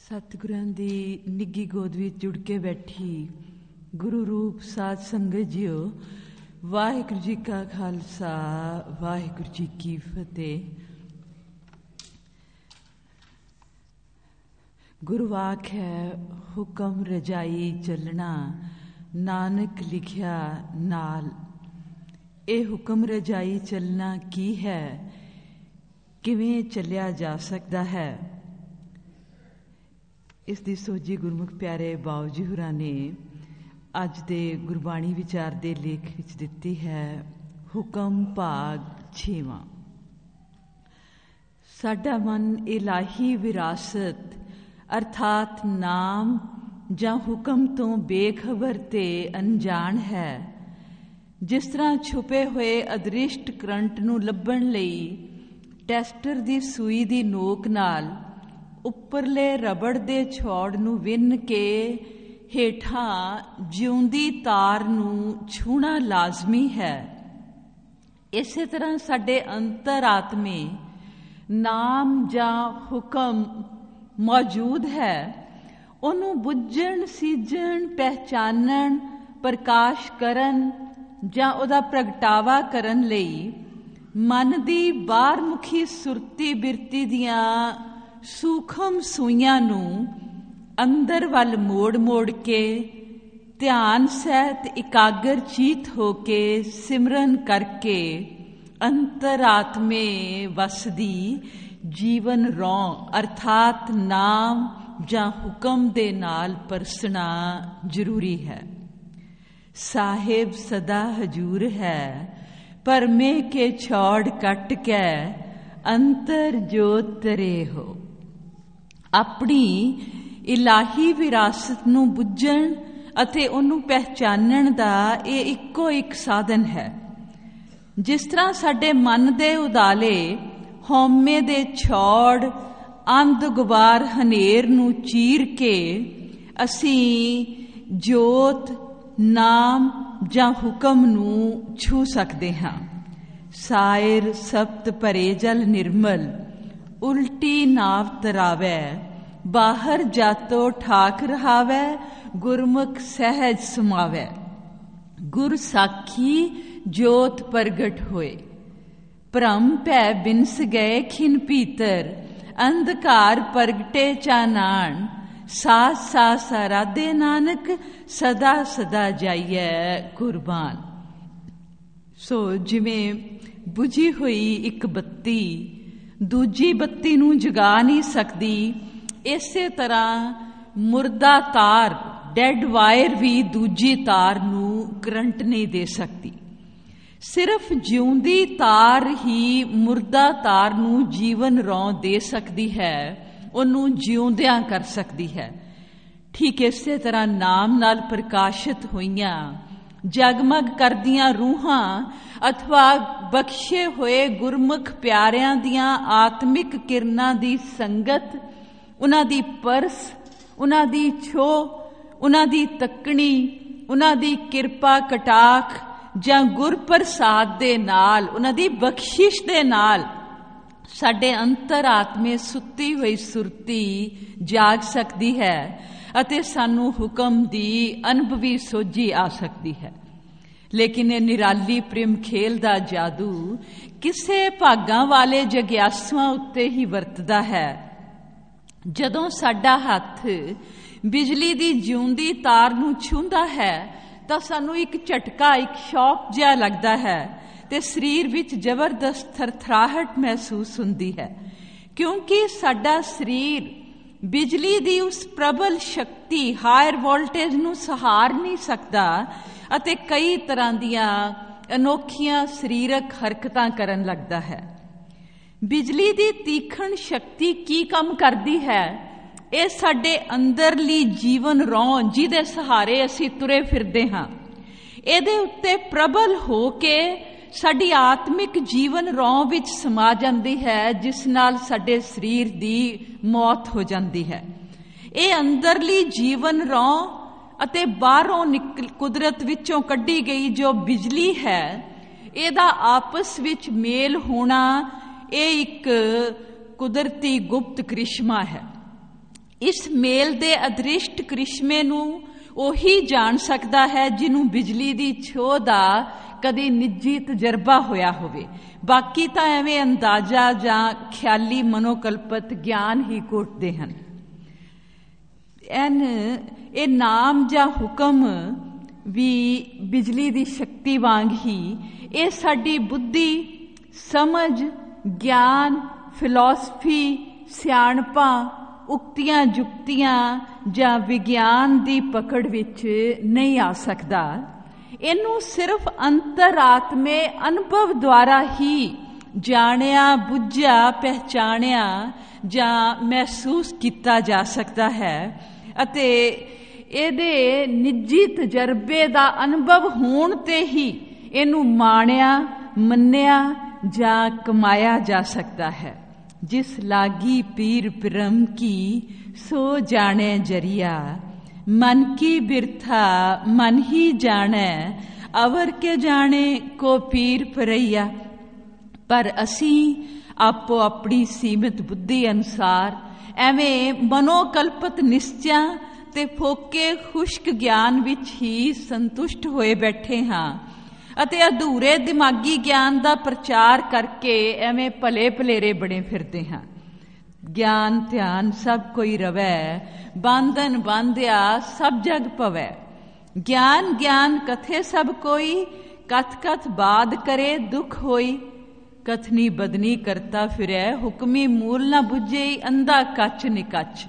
ਸਤਿਗੁਰਾਂ ਦੀ ਨਿੱਘੀ ਗੋਦ ਵਿੱਚ ਜੁੜ ਕੇ ਬੈਠੀ ਗੁਰੂ ਰੂਪ ਸਾਧ ਸੰਗਤ ਜੀਓ, ਵਾਹਿਗੁਰੂ ਜੀ ਕਾ ਖਾਲਸਾ, ਵਾਹਿਗੁਰੂ ਜੀ ਕੀ ਫਤਿਹ। ਗੁਰੂ ਵਾਕ ਹੈ, ਹੁਕਮ ਰਜਾਈ ਚੱਲਣਾ, ਨਾਨਕ ਲਿਖਿਆ ਨਾਲ। ਇਹ ਹੁਕਮ ਰਜਾਈ ਚੱਲਣਾ ਕੀ ਹੈ? ਕਿਵੇਂ ਚੱਲਿਆ ਜਾ ਸਕਦਾ ਹੈ? ਇਸ ਦੀ ਸੋਝੀ ਗੁਰਮੁਖ ਪਿਆਰੇ ਬਾਊ ਜੀ ਹੋਰਾਂ ਨੇ ਅੱਜ ਦੇ ਗੁਰਬਾਣੀ ਵਿਚਾਰ ਦੇ ਲੇਖ ਵਿੱਚ ਦਿੱਤੀ ਹੈ। ਹੁਕਮ ਭਾਗ 6ਵਾਂ। ਸਾਡਾ ਮਨ ਇਲਾਹੀ ਵਿਰਾਸਤ ਅਰਥਾਤ ਨਾਮ ਜਾਂ ਹੁਕਮ ਤੋਂ ਬੇਖਬਰ ਤੇ ਅਣਜਾਣ ਹੈ। ਜਿਸ ਤਰ੍ਹਾਂ ਛੁਪੇ ਹੋਏ ਅਦ੍ਰਿਸ਼ਟ ਕਰੰਟ ਨੂੰ ਲੱਭਣ ਲਈ ਟੈਸਟਰ ਦੀ ਸੂਈ ਦੀ ਨੋਕ ਨਾਲ ਉੱਪਰਲੇ ਰਬੜ ਦੇ ਛੋੜ ਨੂੰ ਵਿੰਨ ਕੇ ਹੇਠਾਂ ਜਿਉਂਦੀ ਤਾਰ ਨੂੰ ਛੂਹਣਾ ਲਾਜ਼ਮੀ ਹੈ, ਇਸੇ ਤਰ੍ਹਾਂ ਸਾਡੇ ਅੰਤਰ-ਆਤਮੇ ਨਾਮ ਜਾਂ ਹੁਕਮ ਮੌਜੂਦ ਹੈ। ਉਹਨੂੰ ਬੁੱਝਣ, ਸੀਝਣ, ਪਹਿਚਾਨਣ, ਪ੍ਰਕਾਸ਼ ਕਰਨ ਜਾਂ ਉਹਦਾ ਪ੍ਰਗਟਾਵਾ ਕਰਨ ਲਈ ਮਨ ਦੀ ਬਾਹਰਮੁਖੀ ਸੁਰਤੀ ਬਿਰਤੀ ਦੀਆਂ ਸੂਖਮ ਸੂਈਆਂ ਨੂੰ ਅੰਦਰ ਵੱਲ ਮੋੜ ਕੇ ਧਿਆਨ ਸਹਿਤ ਇਕਾਗਰ ਚੀਤ ਹੋ ਕੇ ਸਿਮਰਨ ਕਰਕੇ ਅੰਤਰ-ਆਤਮੇ ਵਸਦੀ ਜੀਵਨ ਰੌਂ ਅਰਥਾਤ ਨਾਮ ਜਾਂ ਹੁਕਮ ਦੇ ਨਾਲ ਪਰਸਣਾ ਜ਼ਰੂਰੀ ਹੈ। ਸਾਹਿਬ ਸਦਾ ਹਜੂਰ ਹੈ, ਪਰਮੇ ਕੇ ਛੋੜ ਕੱਟ ਕੇ ਅੰਤਰ ਜੋਤ ਤਰੇ ਹੋ। ਆਪਣੀ ਇਲਾਹੀ ਵਿਰਾਸਤ ਨੂੰ ਬੁੱਝਣ ਅਤੇ ਉਹਨੂੰ ਪਹਿਚਾਨਣ ਦਾ ਇਹ ਇੱਕੋ ਇੱਕ ਸਾਧਨ ਹੈ। ਜਿਸ ਤਰ੍ਹਾਂ ਸਾਡੇ ਮਨ ਦੇ ਉਦਾਲੇ ਹਉਮੈ ਦੇ ਛੋੜ ਅੰਧ ਗੁਬਾਰ ਹਨੇਰ ਨੂੰ ਚੀਰ ਕੇ ਅਸੀਂ ਜੋਤ ਨਾਮ ਜਾਂ ਹੁਕਮ ਨੂੰ ਛੂ ਸਕਦੇ ਹਾਂ। ਸਾਇਰ ਸਪਤ ਭਰੇ ਜਲ ਨਿਰਮਲ, ਉਲਟੀ ਨਾਵ ਤਰਾਵੈ, ਬਾਹਰ ਜਾਤੋ ਠਾਕ ਰਹਾਵੈ, ਗੁਰਮੁਖ ਸਹਿਜ ਸਮਾਵੈ। ਗੁਰ ਸਾਖੀ ਜੋਤ ਪ੍ਰਗਟ ਹੋਏ, ਭ੍ਰਮ ਭੈ ਬਿਨਸ ਗਏ ਖਿਨ ਭੀਤਰ, ਅੰਧਕਾਰ ਪ੍ਰਗਟੇ ਚਾਨਾਣ, ਸਾਥ ਸਾਥ ਆਰਾਧੇ ਨਾਨਕ, ਸਦਾ ਸਦਾ ਜਾਈਐ ਕੁਰਬਾਨ। ਸੋ ਜਿਵੇਂ ਬੁਝੀ ਹੋਈ ਇੱਕ ਬੱਤੀ ਦੂਜੀ ਬੱਤੀ ਨੂੰ ਜਗਾ ਨਹੀਂ ਸਕਦੀ, ਇਸੇ ਤਰ੍ਹਾਂ ਮੁਰਦਾ ਤਾਰ ਡੈਡ ਵਾਇਰ ਵੀ ਦੂਜੀ ਤਾਰ ਨੂੰ ਕਰੰਟ ਨਹੀਂ ਦੇ ਸਕਦੀ। ਸਿਰਫ ਜਿਉਂਦੀ ਤਾਰ ਹੀ ਮੁਰਦਾ ਤਾਰ ਨੂੰ ਜੀਵਨ ਰੌਂ ਦੇ ਸਕਦੀ ਹੈ, ਉਹਨੂੰ ਜਿਉਂਦਿਆਂ ਕਰ ਸਕਦੀ ਹੈ। ਠੀਕ ਇਸੇ ਤਰ੍ਹਾਂ ਨਾਮ ਨਾਲ ਪ੍ਰਕਾਸ਼ਿਤ ਹੋਈਆਂ ਜਗਮਗ ਕਰਦੀਆਂ ਰੂਹਾਂ ਅਥਵਾ ਬਖਸ਼ੇ ਹੋਏ ਗੁਰਮੁਖ ਪਿਆਰਿਆਂ ਦੀਆਂ ਆਤਮਿਕ ਕਿਰਨਾਂ ਦੀ ਸੰਗਤ, ਉਹਨਾਂ ਦੀ ਪਰਸ, ਉਹਨਾਂ ਦੀ ਛੋਹ, ਉਹਨਾਂ ਦੀ ਤੱਕਣੀ, ਉਹਨਾਂ ਦੀ ਕਿਰਪਾ ਕਟਾਖ ਜਾਂ ਗੁਰ ਪ੍ਰਸਾਦ ਦੇ ਨਾਲ, ਉਹਨਾਂ ਦੀ ਬਖਸ਼ਿਸ਼ ਦੇ ਨਾਲ ਸਾਡੇ ਅੰਤਰ-ਆਤਮੇ ਸੁੱਤੀ ਹੋਈ ਸੁਰਤੀ ਜਾਗ ਸਕਦੀ ਹੈ ਅਤੇ ਸਾਨੂੰ ਹੁਕਮ ਦੀ ਅਨੁਭਵੀ ਸੋਝੀ ਆ ਸਕਦੀ ਹੈ। ਲੇਕਿਨ ਇਹ ਨਿਰਾਲੀ ਪ੍ਰੇਮ ਖੇਲ ਦਾ ਜਾਦੂ ਕਿਸੇ ਭਾਗਾਂ ਵਾਲੇ ਜਗਿਆਸੂਆਂ ਉੱਤੇ ਹੀ ਵਰਤਦਾ ਹੈ। ਜਦੋਂ ਸਾਡਾ ਹੱਥ ਬਿਜਲੀ ਦੀ ਜਿਉਂਦੀ ਤਾਰ ਨੂੰ ਛੂੰਹਦਾ ਹੈ ਤਾਂ ਸਾਨੂੰ ਇੱਕ ਝਟਕਾ, ਇੱਕ ਸ਼ੌਕ ਜਿਹਾ ਲੱਗਦਾ ਹੈ ਤੇ ਸਰੀਰ ਵਿੱਚ ਜ਼ਬਰਦਸਤ ਥਰਥਰਾਹਟ ਮਹਿਸੂਸ ਹੁੰਦੀ ਹੈ, ਕਿਉਂਕਿ ਸਾਡਾ ਸਰੀਰ ਬਿਜਲੀ ਦੀ ਉਸ ਪ੍ਰਬਲ ਸ਼ਕਤੀ ਹਾਇਰ ਵੋਲਟੇਜ ਨੂੰ ਸਹਾਰ ਨਹੀਂ ਸਕਦਾ ਅਤੇ ਕਈ ਤਰ੍ਹਾਂ ਦੀਆਂ ਅਨੋਖੀਆਂ ਸਰੀਰਕ ਹਰਕਤਾਂ ਕਰਨ ਲੱਗਦਾ ਹੈ। ਬਿਜਲੀ ਦੀ ਤੀਖਣ ਸ਼ਕਤੀ ਕੀ ਕੰਮ ਕਰਦੀ ਹੈ? ਇਹ ਸਾਡੇ ਅੰਦਰਲੀ ਜੀਵਨ ਰੌਂ ਜਿਹਦੇ ਸਹਾਰੇ ਅਸੀਂ ਤੁਰੇ ਫਿਰਦੇ ਹਾਂ, ਇਹਦੇ ਉੱਤੇ ਪ੍ਰਬਲ ਹੋ ਕੇ ਸਾਡੀ ਆਤਮਿਕ ਜੀਵਨ ਰੌਂ ਵਿੱਚ ਸਮਾ ਜਾਂਦੀ ਹੈ, ਜਿਸ ਨਾਲ ਸਾਡੇ ਸਰੀਰ ਦੀ ਮੌਤ ਹੋ ਜਾਂਦੀ ਹੈ। ਇਹ ਅੰਦਰਲੀ ਜੀਵਨ ਰੌਂ ਅਤੇ ਬਾਹਰੋਂ ਕੁਦਰਤ ਵਿੱਚੋਂ ਕੱਢੀ ਗਈ ਜੋ ਬਿਜਲੀ ਹੈ, ਇਹਦਾ ਆਪਸ ਵਿੱਚ ਮੇਲ ਹੋਣਾ, ਇਹ ਇੱਕ ਕੁਦਰਤੀ ਗੁਪਤ ਕ੍ਰਿਸ਼ਮਾ ਹੈ। ਇਸ ਮੇਲ ਦੇ ਅਦ੍ਰਿਸ਼ਟ ਕ੍ਰਿਸ਼ਮੇ ਨੂੰ ਉਹੀ ਜਾਣ ਸਕਦਾ ਹੈ ਜਿਹਨੂੰ ਬਿਜਲੀ ਦੀ ਛੋਹ ਦਾ ਕਦੀ ਨਿੱਜੀ ਤਜਰਬਾ ਹੋਇਆ ਹੋਵੇ। ਬਾਕੀ ਤਾਂ ਐਵੇਂ ਅੰਦਾਜ਼ਾ ਜਾਂ ਖਿਆਲੀ ਮਨੋਕਲਪਤ ਗਿਆਨ ਹੀ ਘੋਟਦੇ ਹਨ। ਇਹ ਨਾਮ ਜਾਂ ਹੁਕਮ ਵੀ ਬਿਜਲੀ ਦੀ ਸ਼ਕਤੀ ਵਾਂਗ ਹੀ ਇਹ ਸਾਡੀ ਬੁੱਧੀ, ਸਮਝ, ਗਿਆਨ, ਫਿਲਾਸਫੀ, ਸਿਆਣਪਾਂ, ਉਕਤੀਆਂ ਜੁਕਤੀਆਂ ਜਾਂ ਵਿਗਿਆਨ ਦੀ ਪਕੜ ਵਿੱਚ ਨਹੀਂ ਆ ਸਕਦਾ। ਇਹਨੂੰ ਸਿਰਫ ਅੰਤਰਾਤਮੇ ਅਨੁਭਵ ਦੁਆਰਾ ਹੀ ਜਾਣਿਆ, ਬੁੱਝਿਆ, ਪਹਿਚਾਣਿਆ ਜਾਂ ਮਹਿਸੂਸ ਕੀਤਾ ਜਾ ਸਕਦਾ ਹੈ ਅਤੇ ਇਹਦੇ ਨਿੱਜੀ ਤਜਰਬੇ ਦਾ ਅਨੁਭਵ ਹੋਣ ਤੇ ਹੀ ਇਹਨੂੰ ਮਾਣਿਆ, ਮੰਨਿਆ ਜਾਂ ਕਮਾਇਆ ਜਾ ਸਕਦਾ ਹੈ। ਜਿਸ ਲਾਗੀ ਪੀਰ ਪ੍ਰਮ ਕੀ ਸੋ ਜਾਣੇ ਜਰੀਆ, ਮਨ ਕੀ ਬਿਰਥਾ ਮਨ ਹੀ ਜਾਣੈ, ਅਵਰ ਕੇ ਜਾਣੇ ਕੋ ਪੀਰ ਪਰਈਆ। ਪਰ ਅਸੀਂ ਆਪੋ ਆਪਣੀ ਸੀਮਿਤ ਬੁੱਧੀ ਅਨੁਸਾਰ ਐਵੇਂ ਮਨੋਕਲਪਤ ਨਿਸ਼ਚਿਆਂ ਤੇ ਫੋਕੇ ਖੁਸ਼ਕ ਗਿਆਨ ਵਿੱਚ ਹੀ ਸੰਤੁਸ਼ਟ ਹੋਏ ਬੈਠੇ ਹਾਂ ਅਤੇ ਅਧੂਰੇ ਦਿਮਾਗੀ ਗਿਆਨ ਦਾ ਪ੍ਰਚਾਰ ਕਰਕੇ ਐਵੇਂ ਭਲੇ ਭਲੇਰੇ ਬਣੇ ਫਿਰਦੇ ਹਾਂ। ਗਿਆਨ ਧਿਆਨ ਸਭ ਕੋਈ ਰਵੈ, ਬਾਂਧਨ ਬਾਂਧਿਆ ਸਭ ਜਗ ਪਵੈ। ਗਿਆਨ ਗਿਆਨ ਕਥੇ ਸਭ ਕੋਈ, ਕਥ ਕਥ ਬਾਦ ਕਰੇ ਦੁਖ ਹੋਈ। ਕਥਨੀ ਬਦਨੀ ਕਰਤਾ ਫਿਰੈ, ਹੁਕਮੀ ਮੂਲ ਨਾ ਬੁੱਝੇ ਅੰਧਾ ਕੱਚ ਨਿਕੱਚ।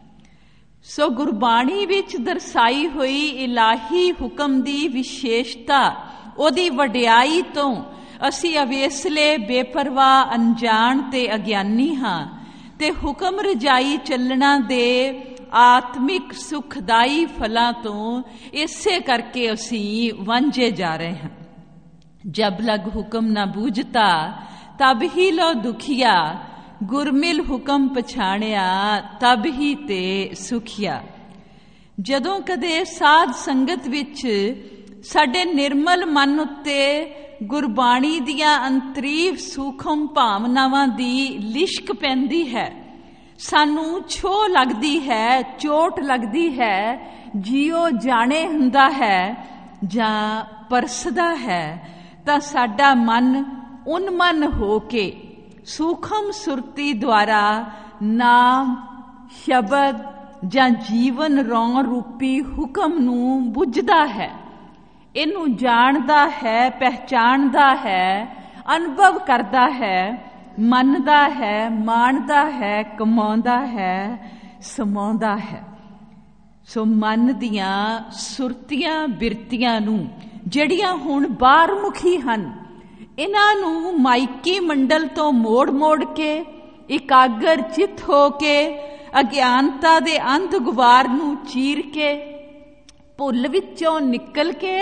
ਸੋ ਗੁਰਬਾਣੀ ਵਿੱਚ ਦਰਸਾਈ ਹੋਈ ਇਲਾਹੀ ਹੁਕਮ ਦੀ ਵਿਸ਼ੇਸ਼ਤਾ, ਉਹਦੀ ਵਡਿਆਈ ਤੋਂ ਅਸੀਂ ਅਵੇਸਲੇ, ਬੇਪਰਵਾਹ, ਅਣਜਾਣ ਤੇ ਅਗਿਆਨੀ ਹਾਂ ਤੇ ਹੁਕਮ ਰਜਾਈ ਚੱਲਣਾ ਦੇ ਆਤਮਿਕ ਸੁਖਦਾਈ ਫਲਾਂ ਤੋਂ ਇਸੇ ਕਰਕੇ ਅਸੀਂ ਵਾਂਝੇ ਜਾ ਰਹੇ ਹਾਂ। ਜਬ ਲਗ ਹੁਕਮ ਨਾ ਬੂਝਤਾ ਤਬ ਹੀ ਲੋ ਦੁਖੀਆ, ਗੁਰਮਿਲ ਹੁਕਮ ਪਛਾਣਿਆ ਤਬ ਹੀ ਤੇ ਸੁਖੀਆ। ਜਦੋਂ ਕਦੇ ਸਾਧ ਸੰਗਤ ਵਿੱਚ ਸਾਡੇ ਨਿਰਮਲ ਮਨ ਉੱਤੇ ਗੁਰਬਾਣੀ ਦੀਆਂ ਅੰਤਰੀਵ ਸੂਖਮ ਭਾਵਨਾਵਾਂ ਦੀ ਲਿਸ਼ਕ ਪੈਂਦੀ ਹੈ, ਸਾਨੂੰ ਛੋਹ ਲੱਗਦੀ ਹੈ, ਚੋਟ ਲੱਗਦੀ ਹੈ, ਜੀਓ ਜਾਣੇ ਹੁੰਦਾ ਹੈ ਜਾਂ ਪਰਸਦਾ ਹੈ, ਤਾਂ ਸਾਡਾ ਮਨ ਉਨਮਨ ਹੋ ਕੇ ਸੂਖਮ ਸੁਰਤੀ ਦੁਆਰਾ ਨਾਮ, ਸ਼ਬਦ ਜਾਂ ਜੀਵਨ ਰੌਂ ਰੂਪੀ ਹੁਕਮ ਨੂੰ ਬੁੱਝਦਾ ਹੈ, ਇਹਨੂੰ ਜਾਣਦਾ ਹੈ, ਪਹਿਚਾਣਦਾ ਹੈ, ਅਨੁਭਵ ਕਰਦਾ ਹੈ, ਮੰਨਦਾ ਹੈ, ਮਾਣਦਾ ਹੈ, ਕਮਾਉਂਦਾ ਹੈ, ਸਮਾਉਂਦਾ ਹੈ। ਸੋ ਮਨ ਦੀਆਂ ਸੁਰਤੀਆਂ ਬਿਰਤੀਆਂ ਨੂੰ ਜਿਹੜੀਆਂ ਹੁਣ ਬਾਹਰਮੁਖੀ ਹਨ, ਇਹਨਾਂ ਨੂੰ ਮਾਇਕੀ ਮੰਡਲ ਤੋਂ ਮੋੜ ਮੋੜ ਕੇ ਇਕਾਗਰ ਚਿੱਤ ਹੋ ਕੇ ਅਗਿਆਨਤਾ ਦੇ ਅੰਧ ਗੁਬਾਰ ਨੂੰ ਚੀਰ ਕੇ ਭੁੱਲ ਵਿੱਚੋਂ ਨਿਕਲ ਕੇ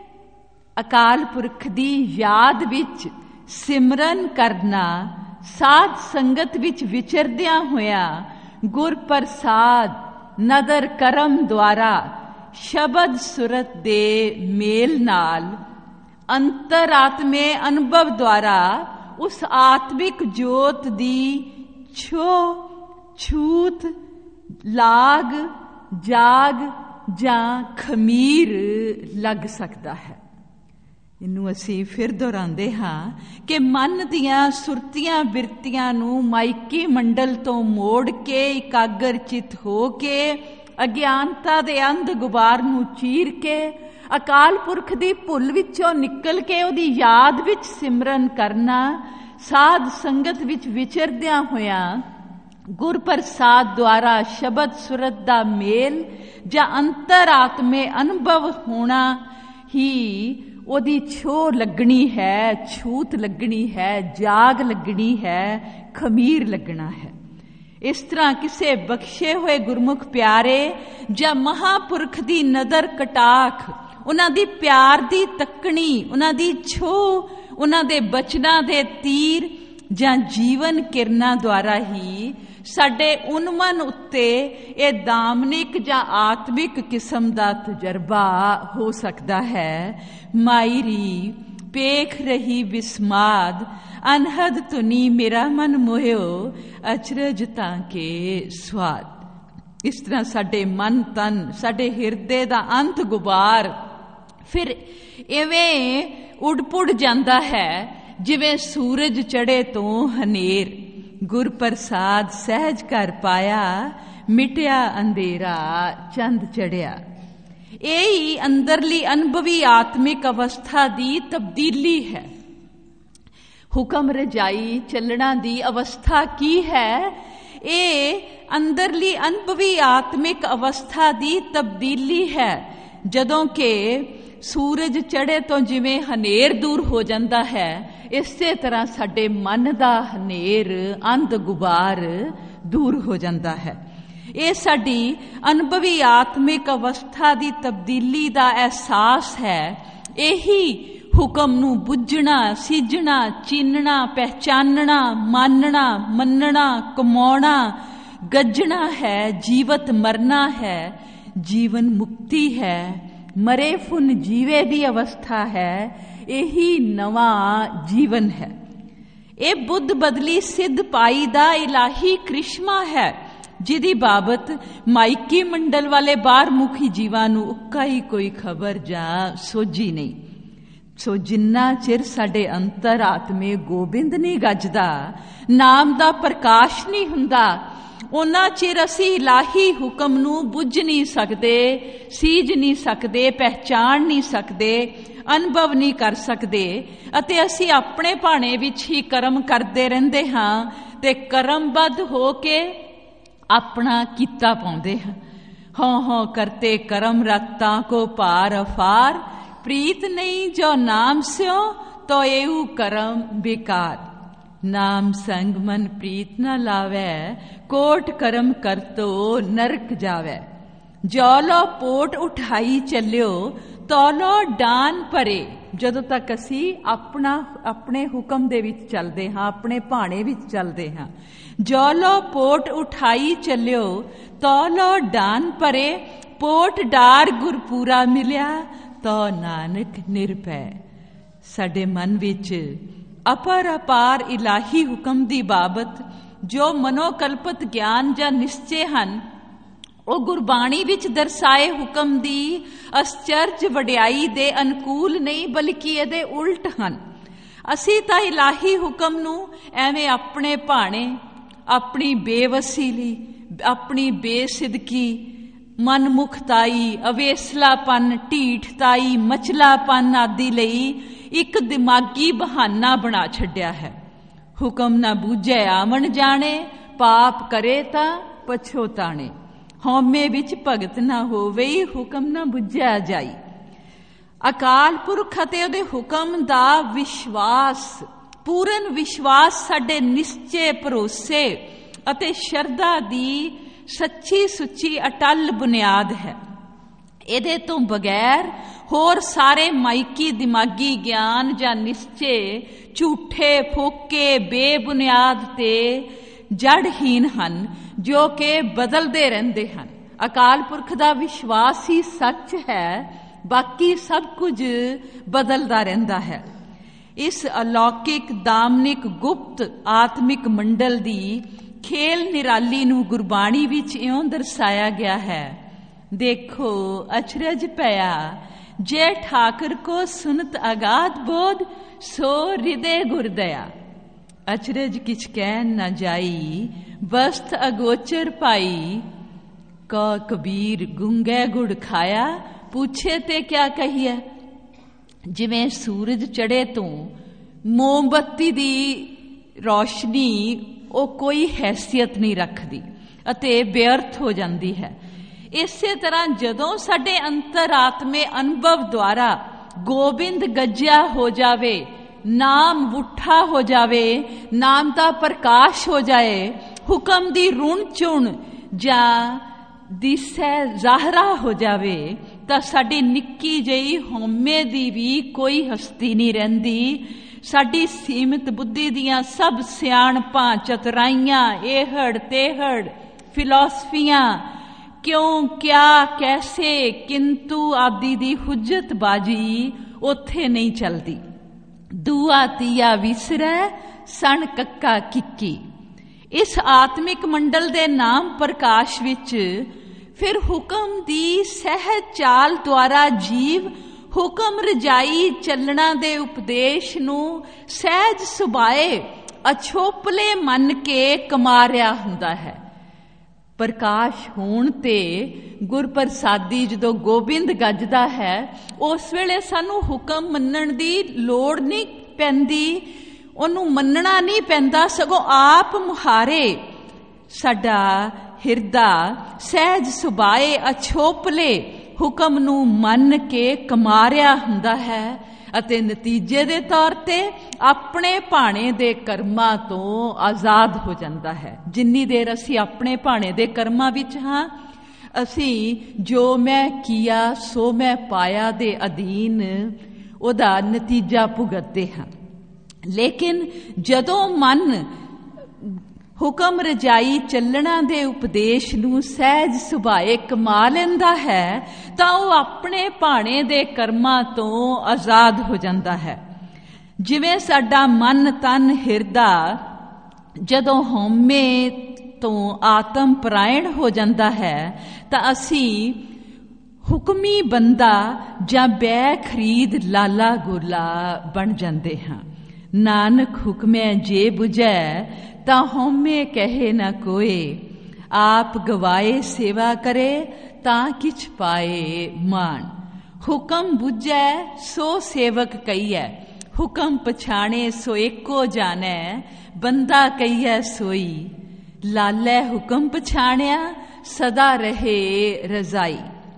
ਅਕਾਲ ਪੁਰਖ ਦੀ ਯਾਦ ਵਿੱਚ ਸਿਮਰਨ ਕਰਨਾ, ਸਾਧ ਸੰਗਤ ਵਿੱਚ ਵਿਚਰਦਿਆਂ ਹੋਇਆਂ ਗੁਰ ਪ੍ਰਸਾਦ ਨਦਰ ਕਰਮ ਦੁਆਰਾ ਸ਼ਬਦ ਸੁਰਤ ਦੇ ਮੇਲ ਨਾਲ ਅੰਤਰਾਤਮੇ ਅਨੁਭਵ ਦੁਆਰਾ ਉਸ ਆਤਮਿਕ ਜੋਤ ਦੀ ਛੂਤ, ਲਾਗ, ਜਾਗ ਜਾਂ ਖਮੀਰ ਲੱਗ ਸਕਦਾ ਹੈ। ਇਹਨੂੰ ਅਸੀਂ ਫਿਰ ਦੁਹਰਾਉਂਦੇ ਹਾਂ ਕਿ ਮਨ ਦੀਆਂ ਸੁਰਤੀਆਂ ਬਿਰਤੀਆਂ ਨੂੰ ਮਾਇਕੀ ਮੰਡਲ ਤੋਂ ਮੋੜ ਕੇ ਇਕਾਗਰ ਚਿੱਤ ਹੋ ਕੇ ਅਗਿਆਨਤਾ ਦੇ ਅੰਧ ਗੁਬਾਰ ਨੂੰ ਚੀਰ ਕੇ ਅਕਾਲ ਪੁਰਖ ਦੀ ਭੁੱਲ ਵਿੱਚੋਂ ਨਿਕਲ ਕੇ ਉਹਦੀ ਯਾਦ ਵਿੱਚ ਸਿਮਰਨ ਕਰਨਾ, ਸਾਧ ਸੰਗਤ ਵਿੱਚ ਵਿਚਰਦਿਆਂ ਹੋਇਆਂ ਗੁਰ ਪ੍ਰਸਾਦ ਦੁਆਰਾ ਸ਼ਬਦ ਸੁਰਤ ਦਾ ਮੇਲ ਜਾਂ ਅੰਤਰਾਤਮੇ ਅਨੁਭਵ ਹੋਣਾ ਹੀ ਉਹਦੀ ਛੋਹ ਲੱਗਣੀ ਹੈ, ਛੂਤ ਲੱਗਣੀ ਹੈ, ਜਾਗ ਲੱਗਣੀ ਹੈ, ਖਮੀਰ ਲੱਗਣਾ ਹੈ। ਇਸ ਤਰ੍ਹਾਂ ਕਿਸੇ ਬਖਸ਼ੇ ਹੋਏ ਗੁਰਮੁਖ ਪਿਆਰੇ ਜਾਂ ਮਹਾਪੁਰਖ ਦੀ ਨਦਰ ਕਟਾਖ, ਉਹਨਾਂ ਦੀ ਪਿਆਰ ਦੀ ਤੱਕਣੀ, ਉਹਨਾਂ ਦੀ ਛੋਹ, ਉਹਨਾਂ ਦੇ ਬਚਨਾਂ ਦੇ ਤੀਰ ਜਾਂ ਜੀਵਨ ਕਿਰਨਾਂ ਦੁਆਰਾ ਹੀ ਸਾਡੇ ਉਨਮਨ ਉੱਤੇ ਇਹ ਦਾਮਨਿਕ ਜਾਂ ਆਤਮਿਕ ਕਿਸਮ ਦਾ ਤਜਰਬਾ ਹੋ ਸਕਦਾ ਹੈ। ਮਾਇਰੀ ਪੇਖ ਰਹੀ ਵਿਸਮਾਦ, ਅਨਹਦ ਧੁਨੀ ਮੇਰਾ ਮਨ ਮੋਹਿਓ, ਅਚਰਜ ਤਾਂ ਕੇ ਸਵਾਦ। ਇਸ ਤਰ੍ਹਾਂ ਸਾਡੇ ਮਨ ਤਨ, ਸਾਡੇ ਹਿਰਦੇ ਦਾ ਅੰਤ ਗੁਬਾਰ ਫਿਰ ਇਵੇਂ ਉੱਡ-ਪੁੱਡ ਜਾਂਦਾ ਹੈ ਜਿਵੇਂ ਸੂਰਜ ਚੜ੍ਹੇ ਤੋਂ ਹਨੇਰ। ਗੁਰ ਪ੍ਰਸਾਦ ਸਹਿਜ ਕਰ ਪਾਇਆ, ਮਿਟਿਆ ਅੰਧੇਰਾ ਚੰਦ ਚੜ੍ਹਿਆ। ਇਹ ਹੀ ਅੰਦਰਲੀ ਅਨੁਭਵੀ ਆਤਮਿਕ ਅਵਸਥਾ ਦੀ ਤਬਦੀਲੀ ਹੈ। ਹੁਕਮ ਰਜਾਈ ਚੱਲਣਾ ਦੀ ਅਵਸਥਾ ਕੀ ਹੈ? ਇਹ ਅੰਦਰਲੀ ਅਨੁਭਵੀ ਆਤਮਿਕ ਅਵਸਥਾ ਦੀ ਤਬਦੀਲੀ ਹੈ। ਜਦੋਂ ਕਿ ਸੂਰਜ ਚੜ੍ਹੇ ਤੋਂ ਜਿਵੇਂ ਹਨੇਰ ਦੂਰ ਹੋ ਜਾਂਦਾ ਹੈ, ਇਸੇ ਤਰ੍ਹਾਂ ਸਾਡੇ ਮਨ ਦਾ ਹਨੇਰ, ਅੰਧ ਗੁਬਾਰ ਦੂਰ ਹੋ ਜਾਂਦਾ ਹੈ। ਇਹ ਸਾਡੀ ਅਨੁਭਵੀ ਆਤਮਿਕ ਅਵਸਥਾ ਦੀ ਤਬਦੀਲੀ ਦਾ ਅਹਿਸਾਸ ਹੈ। ਇਹੀ ਹੁਕਮ ਨੂੰ ਬੁੱਝਣਾ, ਸਿੱਝਣਾ, ਚੀਨਣਾ, ਪਹਿਚਾਨਣਾ, ਮਾਨਣਾ, ਮੰਨਣਾ, ਕਮਾਉਣਾ, ਗੱਜਣਾ ਹੈ। ਜੀਵਤ ਮਰਨਾ ਹੈ, ਜੀਵਨ ਮੁਕਤੀ ਹੈ, ਮਰੇ ਫੁਨ ਜੀਵੇ ਦੀ ਅਵਸਥਾ ਹੈ। ਇਹੀ ਨਵਾਂ ਜੀਵਨ ਹੈ। ਇਹ ਬੁੱਧ ਬਦਲੀ ਸਿੱਧ ਪਾਈ ਦਾ ਇਲਾਹੀ ਕ੍ਰਿਸ਼ਮਾ ਹੈ, ਜਿਹਦੀ ਬਾਬਤ ਮਾਈਕੀ ਮੰਡਲ ਵਾਲੇ ਬਾਹਰਮੁਖੀ ਜੀਵਾਂ ਨੂੰ ਉੱਕਾ ਹੀ ਕੋਈ ਖਬਰ ਜਾਂ ਸੋਝੀ ਨਹੀਂ। ਸੋ ਜਿੰਨਾ ਚਿਰ ਸਾਡੇ ਅੰਤਰ ਆਤਮੇ ਗੋਬਿੰਦ ਨਹੀਂ ਗੱਜਦਾ, ਨਾਮ ਦਾ ਪ੍ਰਕਾਸ਼ ਨਹੀਂ ਹੁੰਦਾ, ਉਹਨਾਂ ਚਿਰ ਅਸੀਂ ਇਲਾਹੀ ਹੁਕਮ ਨੂੰ ਬੁੱਝ ਨਹੀਂ ਸਕਦੇ, ਸੀਝ ਨਹੀਂ ਸਕਦੇ, ਪਹਿਚਾਣ ਨਹੀਂ ਸਕਦੇ, ਅਨੁਭਵ ਨਹੀਂ ਕਰ ਸਕਦੇ। ਅਤੇ ਅਸੀਂ ਆਪਣੇ ਭਾਣੇ ਵਿੱਚ ਹੀ ਕਰਮ ਕਰਦੇ ਰਹਿੰਦੇ ਹਾਂ ਤੇ ਕਰਮਬੱਧ ਹੋ ਕੇ ਆਪਣਾ ਕੀਤਾ ਪਾਉਂਦੇ ਹਾਂ। ਹੋਂ ਹੋਂ ਕਰਤੇ ਕਰਮ ਰਤਾਂ ਕੋ ਪਾਰ ਅਫਾਰ, ਪ੍ਰੀਤ ਨਹੀਂ ਜੋ ਨਾਮ ਸਿਓ ਤੋ ਇਹੂ ਕਰਮ ਬੇਕਾਰ। ਨਾਮ ਸੰਗ ਮਨ ਪ੍ਰੀਤ ਨਾ ਲਾਵੈ, ਕੋਟ ਕਰਮ ਕਰਤੋ ਨਰਕ ਜਾਵੈ। ਜੋ ਲੋ ਪੋਟ ਉਠਾਈ ਚੱਲਿਓ, ਤੌਲੋ ਡਾਨ ਭਰੇ। ਜਦੋਂ ਤੱਕ ਅਸੀਂ ਆਪਣੇ ਹੁਕਮ ਦੇ ਵਿੱਚ ਚੱਲਦੇ ਹਾਂ, ਆਪਣੇ ਭਾਣੇ ਵਿੱਚ ਚੱਲਦੇ ਹਾਂ। ਜੋ ਲੋ ਪੋਟ ਉਠਾਈ ਚੱਲਿਓ, ਤੌਲੋ ਡਾਨ ਭਰੇ। ਪੋਟ ਡਾਰ ਗੁਰਪੂਰਾ ਮਿਲਿਆ, ਤੋ ਨਾਨਕ ਨਿਰਭੈ। ਸਾਡੇ ਮਨ ਵਿੱਚ ਅਪਾਰ ਇਲਾਹੀ ਹੁਕਮ ਦੀ ਬਾਬਤ ਜੋ ਮਨੋਕਲਪਤ ਗਿਆਨ ਜਾਂ ਨਿਸ਼ਚੇ ਹਨ, ਉਹ ਗੁਰਬਾਣੀ ਵਿੱਚ ਦਰਸਾਏ ਹੁਕਮ ਦੀ ਅਸਚਰਜ ਵਡਿਆਈ ਦੇ ਅਨੁਕੂਲ ਨਹੀਂ, ਬਲਕਿ ਇਹਦੇ ਉਲਟ ਹਨ। ਅਸੀਂ ਤਾਂ ਇਲਾਹੀ ਹੁਕਮ ਨੂੰ ਐਵੇਂ ਆਪਣੇ ਭਾਣੇ, ਆਪਣੀ ਬੇਵਸੀਲੀ, ਆਪਣੀ ਬੇਸਿਦਕੀ, ਮਨਮੁਖਤਾਈ, ਅਵੇਸਲਾਪਨ, ਢੀਠਤਾਈ, ਮਚਲਾਪਨ ਆਦਿ ਲਈ ਇੱਕ ਦਿਮਾਗੀ ਬਹਾਨਾ ਬਣਾ ਛੱਡਿਆ ਹੈ। ਹੁਕਮ ਨਾ ਬੂਝੈ ਆਵਣ ਜਾਣੇ, ਪਾਪ ਕਰੇ ਤਾਂ ਪਛੋਤਾਣੇ। ਹਉਮੈ ਵਿੱਚ ਭਗਤ ਨਾ ਹੋਵੇ, ਹੁਕਮ ਨਾ ਬੁੱਝਿਆ ਜਾਈ। ਅਕਾਲ ਪੁਰਖ ਅਤੇ ਉਹਦੇ ਹੁਕਮ ਦਾ ਵਿਸ਼ਵਾਸ, ਪੂਰਨ ਵਿਸ਼ਵਾਸ ਸਾਡੇ ਨਿਸ਼ਚੇ, ਭਰੋਸੇ ਅਤੇ ਸ਼ਰਧਾ ਦੀ ਸੱਚੀ ਸੁੱਚੀ ਅਟੱਲ ਬੁਨਿਆਦ ਹੈ। ਇਹਦੇ ਤੋਂ ਬਗੈਰ ਹੋਰ ਸਾਰੇ ਮਾਈਕੀ ਦਿਮਾਗੀ ਗਿਆਨ ਜਾਂ ਨਿਸ਼ਚੇ ਝੂਠੇ, ਫੋਕੇ, ਬੇਬੁਨਿਆਦ ਤੇ ਜੜਹੀਨ ਹਨ, ਜੋ ਕਿ ਬਦਲਦੇ ਰਹਿੰਦੇ ਹਨ। ਅਕਾਲ ਪੁਰਖ ਦਾ ਵਿਸ਼ਵਾਸ ਹੀ ਸੱਚ ਹੈ, ਬਾਕੀ ਸਭ ਕੁਝ ਬਦਲਦਾ ਰਹਿੰਦਾ ਹੈ। ਇਸ ਅਲੌਕਿਕ, ਦਾਮਨਿਕ, ਗੁਪਤ ਆਤਮਿਕ ਮੰਡਲ ਦੀ ਖੇਲ ਨਿਰਾਲੀ ਨੂੰ ਗੁਰਬਾਣੀ ਵਿੱਚ ਇਉਂ ਦਰਸਾਇਆ ਗਿਆ ਹੈ। ਦੇਖੋ ਅਚਰਜ ਪਿਆ, ਜੇ ਠਾਕਰ ਕੋ ਸੁਨਤ ਅਗਾਧ ਬੋਧ, ਸੋ ਹਿਰਦੇ ਗੁਰਦਇਆ। ਅਚਰਜ ਕਿਛ ਕਹਿਨ ਨਾ ਜਾਈ, ਵਸਤ ਅਗੋਚਰ ਪਾਈ। ਕਾ ਕਬੀਰ ਗੁੰਗੇ ਗੁੜ ਖਾਇਆ, ਪੁੱਛੇ ਤੇ ਕਿਆ ਕਹੀਏ। ਜਿਵੇਂ ਸੂਰਜ ਚੜ੍ਹੇ ਤੋਂ ਮੋਮਬੱਤੀ ਦੀ ਰੌਸ਼ਨੀ ਉਹ ਕੋਈ ਹੈਸੀਅਤ ਨਹੀਂ ਰੱਖਦੀ ਅਤੇ ਬੇਅਰਥ ਹੋ ਜਾਂਦੀ ਹੈ। ਇਸੇ ਤਰ੍ਹਾਂ ਜਦੋਂ ਸਾਡੇ ਅੰਤਰਾਤਮੇ ਅਨੁਭਵ ਦੁਆਰਾ ਗੋਬਿੰਦ ਗੱਜਿਆ ਹੋ ਜਾਵੇ, ਨਾਮ ਵੁੱਠਾ ਹੋ ਜਾਵੇ, ਨਾਮ ਦਾ ਪ੍ਰਕਾਸ਼ ਹੋ ਜਾਏ, ਹੁਕਮ ਦੀ ਰੁਣ ਚੁਣ ਜਾਂ ਦਿਸੈ ਜ਼ਾਹਰਾ ਹੋ ਜਾਵੇ, ਤਾਂ ਸਾਡੀ ਨਿੱਕੀ ਜਿਹੀ ਹਉਮੈ ਦੀ ਵੀ ਕੋਈ ਹਸਤੀ ਨਹੀਂ ਰਹਿੰਦੀ। ਸਾਡੀ ਸੀਮਿਤ ਬੁੱਧੀ ਦੀਆਂ ਸਭ ਸਿਆਣਪਾਂ, ਚਤੁਰਾਈਆਂ, ਇਹੜ ਤੇਹੜ, ਫਿਲਾਸਫੀਆਂ, ਕਿਉਂ, ਕਿਆ, ਕੈਸੇ, ਕਿੰਤੂ ਆਦਿ ਦੀ ਹੁਜਤਬਾਜੀ ਉੱਥੇ ਨਹੀਂ ਚੱਲਦੀ। ਦੂਆ ਤੀਆ ਵਿਸਰੈ, ਸਣ ਕੱਕਾ ਕਿੱਕੀ। इस आत्मिक मंडल दे नाम प्रकाश विच फिर हुक्म दी सहज चाल द्वारा जीव हुक्म रजाई चलना दे उपदेश नूं सहज सुभाए अछोपले मन के कमारिया हुंदा है। प्रकाश होण ते गुरप्रसादी जदों गोबिंद गजदा है उस वेले सानू हुक्म मन्नण दी लोड़ नहीं पैंदी, ਉਹਨੂੰ ਮੰਨਣਾ ਨਹੀਂ ਪੈਂਦਾ, ਸਗੋਂ ਆਪ ਮੁਹਾਰੇ ਸਾਡਾ ਹਿਰਦਾ ਸਹਿਜ ਸੁਭਾਏ ਅਛੋਪਲੇ ਹੁਕਮ ਨੂੰ ਮੰਨ ਕੇ ਕਮਾਰਿਆ ਹੁੰਦਾ ਹੈ ਅਤੇ ਨਤੀਜੇ ਦੇ ਤੌਰ ਤੇ ਆਪਣੇ ਭਾਣੇ ਦੇ ਕਰਮਾਂ ਤੋਂ ਆਜ਼ਾਦ ਹੋ ਜਾਂਦਾ ਹੈ। ਜਿੰਨੀ ਦੇਰ ਅਸੀਂ ਆਪਣੇ ਭਾਣੇ ਦੇ ਕਰਮਾਂ ਵਿੱਚ ਹਾਂ, ਅਸੀਂ ਜੋ ਮੈਂ ਕੀਆ ਸੋ ਮੈਂ ਪਾਇਆ ਦੇ ਅਧੀਨ ਉਹਦਾ ਨਤੀਜਾ ਭੁਗਤਦੇ ਹਾਂ। ਲੇਕਿਨ ਜਦੋਂ ਮਨ ਹੁਕਮ ਰਜਾਈ ਚੱਲਣਾ ਦੇ ਉਪਦੇਸ਼ ਨੂੰ ਸਹਿਜ ਸੁਭਾਏ ਕਮਾ ਲੈਂਦਾ ਹੈ ਤਾਂ ਉਹ ਆਪਣੇ ਭਾਣੇ ਦੇ ਕਰਮਾਂ ਤੋਂ ਆਜ਼ਾਦ ਹੋ ਜਾਂਦਾ ਹੈ। ਜਿਵੇਂ ਸਾਡਾ ਮਨ ਤਨ ਹਿਰਦਾ ਜਦੋਂ ਹਉਮੈ ਤੋਂ ਆਤਮ ਪਰਾਇਣ ਹੋ ਜਾਂਦਾ ਹੈ ਤਾਂ ਅਸੀਂ ਹੁਕਮੀ ਬੰਦਾ ਜਾਂ ਬੈ ਖਰੀਦ ਲਾਲਾ ਗੋਲਾ ਬਣ ਜਾਂਦੇ ਹਾਂ। ਨਾਨਕ ਹੁਕਮੈ ਜੇ ਬੁਝੈ ਤਾਂ ਹਉਮੈ ਕਹੇ ਨਾ ਕੋਏ, ਆਪ ਗਵਾਏ ਸੇਵਾ ਕਰੇ ਤਾਂ ਕਿਛ ਪਾਏ ਮਾਨ। ਹੁਕਮ ਬੁਝੈ ਸੋ ਸੇਵਕ ਕਹੀਐ, ਹੁਕਮ ਪਛਾਣੇ ਸੋ ਏਕੋ ਜਾਣੈ, ਬੰਦਾ ਕਹੀਐ ਸੋਈ। ਲਾਲੈ ਹੁਕਮ ਪਛਾਣਿਆ ਸਦਾ ਰਹੇ ਰਜ਼ਾਈ।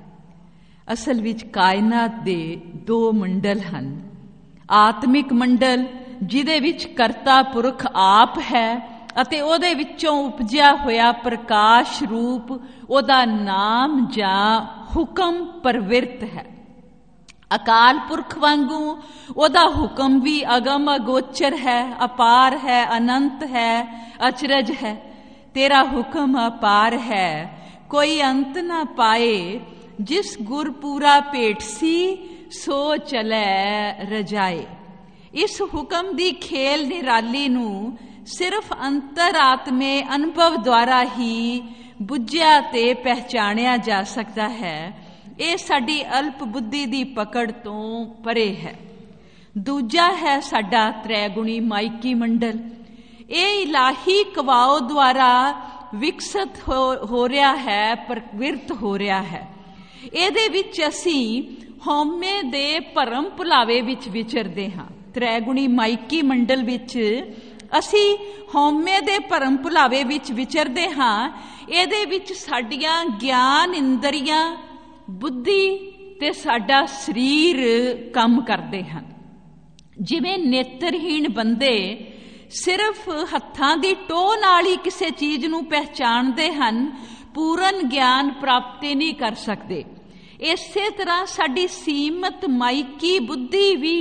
ਅਸਲ ਵਿੱਚ ਕਾਇਨਾਤ ਦੇ ਦੋ ਮੰਡਲ ਹਨ। ਆਤਮਿਕ ਮੰਡਲ ਜਿਹਦੇ ਵਿੱਚ ਕਰਤਾ ਪੁਰਖ ਆਪ ਹੈ ਅਤੇ ਉਹਦੇ ਵਿੱਚੋਂ ਉਪਜਿਆ ਹੋਇਆ ਪ੍ਰਕਾਸ਼ ਰੂਪ ਉਹਦਾ ਨਾਮ ਜਾਂ ਹੁਕਮ ਪ੍ਰਵਿਰਤ ਹੈ। ਅਕਾਲ ਪੁਰਖ ਵਾਂਗੂ ਉਹਦਾ ਹੁਕਮ ਵੀ ਅਗਮ ਅਗੋਚਰ ਹੈ, ਅਪਾਰ ਹੈ, ਅਨੰਤ ਹੈ, ਅਚਰਜ ਹੈ। ਤੇਰਾ ਹੁਕਮ ਅਪਾਰ ਹੈ, ਕੋਈ ਅੰਤ ਨਾ ਪਾਏ, ਜਿਸ ਗੁਰ ਪੂਰਾ ਭੇਟ ਸੀ ਸੋ ਚਲੈ ਰਜਾਏ। ਇਸ ਹੁਕਮ ਦੀ ਖੇਲ ਨਿਰਾਲੀ ਨੂੰ ਸਿਰਫ ਅੰਤਰਾਤਮੇ ਅਨੁਭਵ ਦੁਆਰਾ ਹੀ ਬੁੱਝਿਆ ਤੇ ਪਹਿਚਾਣਿਆ ਜਾ ਸਕਦਾ ਹੈ। ਇਹ ਸਾਡੀ ਅਲਪ ਬੁੱਧੀ ਦੀ ਪਕੜ ਤੋਂ ਪਰੇ ਹੈ। ਦੂਜਾ ਹੈ ਸਾਡਾ ਤ੍ਰੈਗੁਣੀ ਮਾਇਕੀ ਮੰਡਲ। ਇਹ ਇਲਾਹੀ ਕਵਾਓ ਦੁਆਰਾ ਵਿਕਸਿਤ ਹੋ ਰਿਹਾ ਹੈ, ਪ੍ਰਵਿਰਤ ਹੋ ਰਿਹਾ ਹੈ। ਇਹਦੇ ਵਿੱਚ ਅਸੀਂ ਹਉਮੈ ਦੇ ਭਰਮ ਭੁਲਾਵੇ ਵਿੱਚ ਵਿਚਰਦੇ ਹਾਂ। ਤ੍ਰੈਗੁਣੀ ਮਾਇਕੀ ਮੰਡਲ ਵਿੱਚ ਅਸੀਂ ਹਉਮੈ ਦੇ ਭਰਮ ਭੁਲਾਵੇ ਵਿੱਚ ਵਿਚਰਦੇ ਹਾਂ। ਇਹਦੇ ਵਿੱਚ ਸਾਡੀਆਂ ਗਿਆਨ ਇੰਦਰੀਆਂ, ਬੁੱਧੀ ਤੇ ਸਾਡਾ ਸਰੀਰ ਕੰਮ ਕਰਦੇ ਹਨ। ਜਿਵੇਂ ਨੇਤਰਹੀਣ ਬੰਦੇ ਸਿਰਫ ਹੱਥਾਂ ਦੀ ਟੋਹ ਨਾਲ ਹੀ ਕਿਸੇ ਚੀਜ਼ ਨੂੰ ਪਹਿਚਾਣਦੇ ਹਨ, ਪੂਰਨ ਗਿਆਨ ਪ੍ਰਾਪਤੀ ਨਹੀਂ ਕਰ ਸਕਦੇ। ਇਸੇ ਤਰ੍ਹਾਂ ਸਾਡੀ ਸੀਮਤ ਮਾਇਕੀ ਬੁੱਧੀ ਵੀ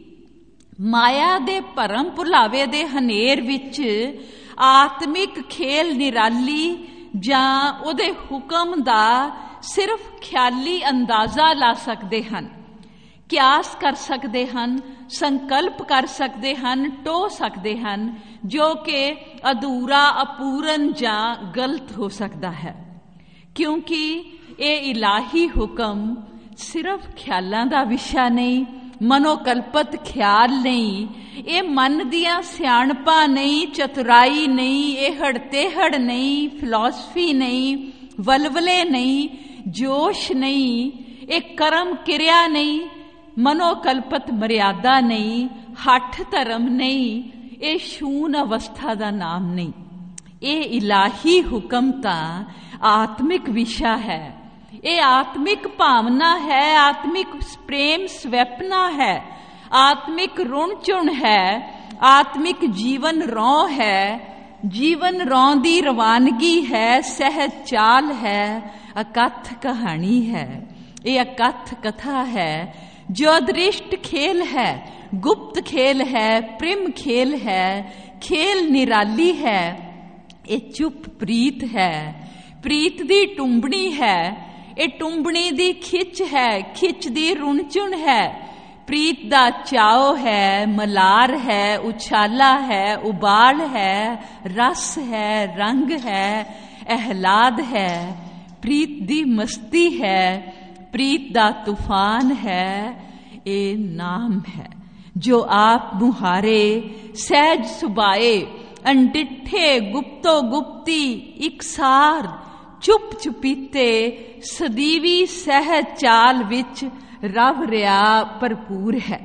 ਮਾਇਆ ਦੇ ਭਰਮ ਭੁਲਾਵੇ ਦੇ ਹਨੇਰ ਵਿੱਚ ਆਤਮਿਕ ਖੇਲ ਨਿਰਾਲੀ ਜਾਂ ਉਹਦੇ ਹੁਕਮ ਦਾ ਸਿਰਫ ਖਿਆਲੀ ਅੰਦਾਜ਼ਾ ਲਾ ਸਕਦੇ ਹਨ, ਕਿਆਸ ਕਰ ਸਕਦੇ ਹਨ, ਸੰਕਲਪ ਕਰ ਸਕਦੇ ਹਨ, ਟੋਹ ਸਕਦੇ ਹਨ, ਜੋ ਕਿ ਅਧੂਰਾ, ਅਪੂਰਨ ਜਾਂ ਗਲਤ ਹੋ ਸਕਦਾ ਹੈ। ਕਿਉਂਕਿ ਇਹ ਇਲਾਹੀ ਹੁਕਮ ਸਿਰਫ ਖਿਆਲਾਂ ਦਾ ਵਿਸ਼ਾ ਨਹੀਂ, ਮਨੋਕਲਪਤ ਖਿਆਲ ਨਹੀਂ, ਇਹ ਮਨ ਦੀਆਂ ਸਿਆਣਪਾਂ ਨਹੀਂ, ਚਤੁਰਾਈ ਨਹੀਂ, ਇਹ ਹੜਤੇਹੜ ਨਹੀਂ, ਫਿਲਾਸਫੀ ਨਹੀਂ, ਵਲਵਲੇ ਨਹੀਂ, ਜੋਸ਼ ਨਹੀਂ, ਇਹ ਕਰਮ ਕਿਰਿਆ ਨਹੀਂ, ਮਨੋਕਲਪਤ ਮਰਿਆਦਾ ਨਹੀਂ, ਹੱਠ ਧਰਮ ਨਹੀਂ, ਇਹ ਸ਼ੂਨ ਅਵਸਥਾ ਦਾ ਨਾਮ ਨਹੀਂ। ਇਹ ਇਲਾਹੀ ਹੁਕਮ ਤਾਂ ਆਤਮਿਕ ਵਿਸ਼ਾ ਹੈ, ਇਹ ਆਤਮਿਕ ਭਾਵਨਾ ਹੈ, ਆਤਮਿਕ ਪ੍ਰੇਮ ਸਵੈਪਨਾ ਹੈ, ਆਤਮਿਕ ਰੁਣ ਚੁਣ ਹੈ, ਆਤਮਿਕ ਜੀਵਨ ਰੌਂ ਹੈ, ਜੀਵਨ ਰੌਂ ਦੀ ਰਵਾਨਗੀ ਹੈ, ਸਹਿਜ ਚਾਲ ਹੈ, ਅਕਥ ਕਹਾਣੀ ਹੈ। ਇਹ ਅਕਥ ਕਥਾ ਹੈ ਜੋ ਅਦ੍ਰਿਸ਼ਟ ਖੇਲ ਹੈ, ਗੁਪਤ ਖੇਲ ਹੈ, ਪ੍ਰਿਮ ਖੇਲ ਹੈ, ਖੇਲ ਨਿਰਾਲੀ ਹੈ। ਇਹ ਚੁੱਪ ਪ੍ਰੀਤ ਹੈ, ਪ੍ਰੀਤ ਦੀ ਟੁੰਬਣੀ ਹੈ, ਇਹ ਟੁੰਬਣੀ ਦੀ ਖਿੱਚ ਹੈ, ਖਿੱਚ ਦੀ ਰੁਣਚੁਣ ਹੈ। ਪ੍ਰੀਤ ਦਾ ਚਾਉ ਹੈ, ਮਲਾਰ ਹੈ, ਉਛਾਲਾ ਹੈ, ਉਬਾਲ ਹੈ, ਰਸ ਹੈ, ਰੰਗ ਹੈ, ਅਹਿਲਾਦ ਹੈ। ਪ੍ਰੀਤ ਦੀ ਮਸਤੀ ਹੈ, ਪ੍ਰੀਤ ਦਾ ਤੂਫਾਨ ਹੈ, ਇਹ ਨਾਮ ਹੈ ਜੋ ਆਪ ਮੁਹਾਰੇ ਸਹਿਜ ਸੁਭਾਏ, ਅਣਡਿੱਠੇ ਗੁਪਤੋ ਗੁਪਤੀ ਇਕਸਾਰ, ਚੁੱਪ ਚੁਪੀਤੇ ਸਦੀਵੀ ਸਹਿਜ ਚਾਲ ਵਿੱਚ ਰਵ ਰਿਹਾ ਭਰਪੂਰ ਹੈ।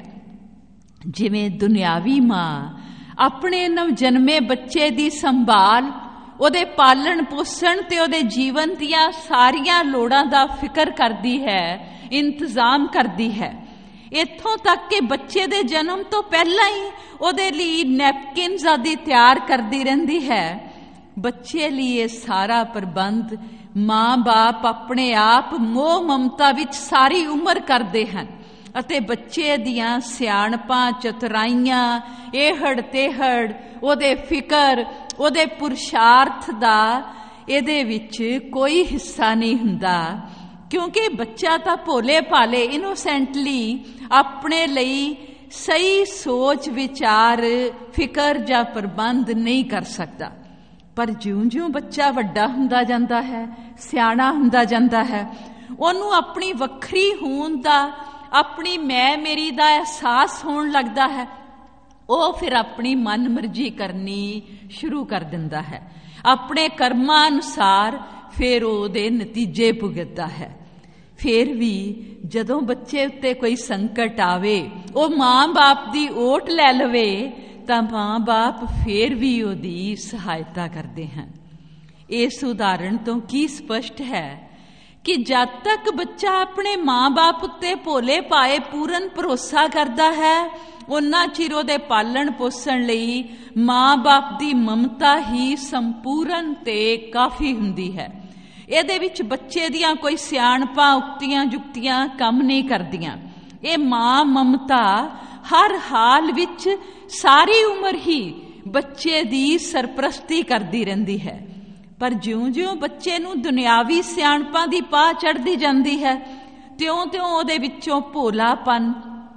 ਜਿਵੇਂ ਦੁਨਿਆਵੀ ਮਾਂ ਆਪਣੇ ਨਵਜਨਮੇ ਬੱਚੇ ਦੀ ਸੰਭਾਲ, ਉਹਦੇ ਪਾਲਣ ਪੋਸ਼ਣ ਤੇ ਉਹਦੇ ਜੀਵਨ ਦੀਆਂ ਸਾਰੀਆਂ ਲੋੜਾਂ ਦਾ ਫਿਕਰ ਕਰਦੀ ਹੈ, ਇੰਤਜ਼ਾਮ ਕਰਦੀ ਹੈ। ਇੱਥੋਂ ਤੱਕ ਕਿ ਬੱਚੇ ਦੇ ਜਨਮ ਤੋਂ ਪਹਿਲਾਂ ਹੀ ਉਹਦੇ ਲਈ ਨੈਪਕਿਨਸ ਆਦਿ ਤਿਆਰ ਕਰਦੀ ਰਹਿੰਦੀ ਹੈ। ਬੱਚੇ ਲਈ ਇਹ ਸਾਰਾ ਪ੍ਰਬੰਧ ਮਾਂ-ਬਾਪ ਆਪਣੇ ਆਪ ਮੋਹ ਮਮਤਾ ਵਿੱਚ ਸਾਰੀ ਉਮਰ ਕਰਦੇ ਹਨ ਅਤੇ ਬੱਚੇ ਦੀਆਂ ਸਿਆਣਪਾਂ, ਚਤੁਰਾਈਆਂ, ਇਹੜ ਤੇਹੜ, ਉਹਦੇ ਫਿਕਰ, ਉਹਦੇ ਪੁਰਸ਼ਾਰਥ ਦਾ ਇਹਦੇ ਵਿੱਚ ਕੋਈ ਹਿੱਸਾ ਨਹੀਂ ਹੁੰਦਾ, ਕਿਉਂਕਿ ਬੱਚਾ ਤਾਂ ਭੋਲੇ ਭਾਲੇ ਇਨੋਸੈਂਟਲੀ ਆਪਣੇ ਲਈ ਸਹੀ ਸੋਚ ਵਿਚਾਰ, ਫਿਕਰ ਜਾਂ ਪ੍ਰਬੰਧ ਨਹੀਂ ਕਰ ਸਕਦਾ। ਪਰ ਜਿਉਂ-ਜਿਉਂ ਬੱਚਾ ਵੱਡਾ ਹੁੰਦਾ ਜਾਂਦਾ ਹੈ, ਸਿਆਣਾ ਹੁੰਦਾ ਜਾਂਦਾ ਹੈ, ਉਹਨੂੰ ਆਪਣੀ ਵੱਖਰੀ ਹੋਂਦ ਦਾ, ਆਪਣੀ ਮੈਂ ਮੇਰੀ ਦਾ ਅਹਿਸਾਸ ਹੋਣ ਲੱਗਦਾ ਹੈ। ਉਹ ਫਿਰ ਆਪਣੀ ਮਨਮਰਜ਼ੀ ਕਰਨੀ ਸ਼ੁਰੂ ਕਰ ਦਿੰਦਾ ਹੈ, ਆਪਣੇ ਕਰਮਾਂ ਅਨੁਸਾਰ ਫਿਰ ਉਹਦੇ ਨਤੀਜੇ ਭੁਗਤਦਾ ਹੈ। ਫਿਰ ਵੀ ਜਦੋਂ ਬੱਚੇ ਉੱਤੇ ਕੋਈ ਸੰਕਟ ਆਵੇ, ਉਹ ਮਾਂ-ਬਾਪ ਦੀ ਓਟ ਲੈ ਲਵੇ, ਤਾਂ ਮਾਂ-ਬਾਪ ਫਿਰ ਵੀ ਉਹਦੀ ਸਹਾਇਤਾ ਕਰਦੇ ਹਨ। ਇਸ ਉਦਾਹਰਣ ਤੋਂ ਕੀ ਸਪਸ਼ਟ ਹੈ ਕਿ ਜਦ ਤੱਕ ਬੱਚਾ ਆਪਣੇ ਮਾਂ-ਬਾਪ ਉੱਤੇ ਭੋਲੇ ਭਾਏ ਪੂਰਨ ਭਰੋਸਾ ਕਰਦਾ ਹੈ, ਉਹਨਾਂ ਚਿਰ ਉਹਦੇ ਪਾਲਣ ਪੋਸ਼ਣ ਲਈ ਮਾਂ-ਬਾਪ ਦੀ ਮਮਤਾ ਹੀ ਸੰਪੂਰਨ ਤੇ ਕਾਫੀ ਹੁੰਦੀ ਹੈ। ਇਹਦੇ ਵਿੱਚ ਬੱਚੇ ਦੀਆਂ ਕੋਈ ਸਿਆਣਪਾਂ, ਉਕਤੀਆਂ ਜੁਕਤੀਆਂ ਕੰਮ ਨਹੀਂ ਕਰਦੀਆਂ। ਇਹ ਮਾਂ ਮਮਤਾ ਹਰ ਹਾਲ ਵਿੱਚ ਸਾਰੀ ਉਮਰ ਹੀ ਬੱਚੇ ਦੀ ਸਰਪ੍ਰਸਤੀ ਕਰਦੀ ਰਹਿੰਦੀ ਹੈ। ਪਰ ਜਿਉਂ-ਜਿਉਂ ਬੱਚੇ ਨੂੰ ਦੁਨਿਆਵੀ ਸਿਆਣਪਾਂ ਦੀ ਪਾਹ ਚੜ੍ਹਦੀ ਜਾਂਦੀ ਹੈ, ਤਿਉਂ-ਤਿਉਂ ਉਹਦੇ ਵਿੱਚੋਂ ਭੋਲਾਪਨ,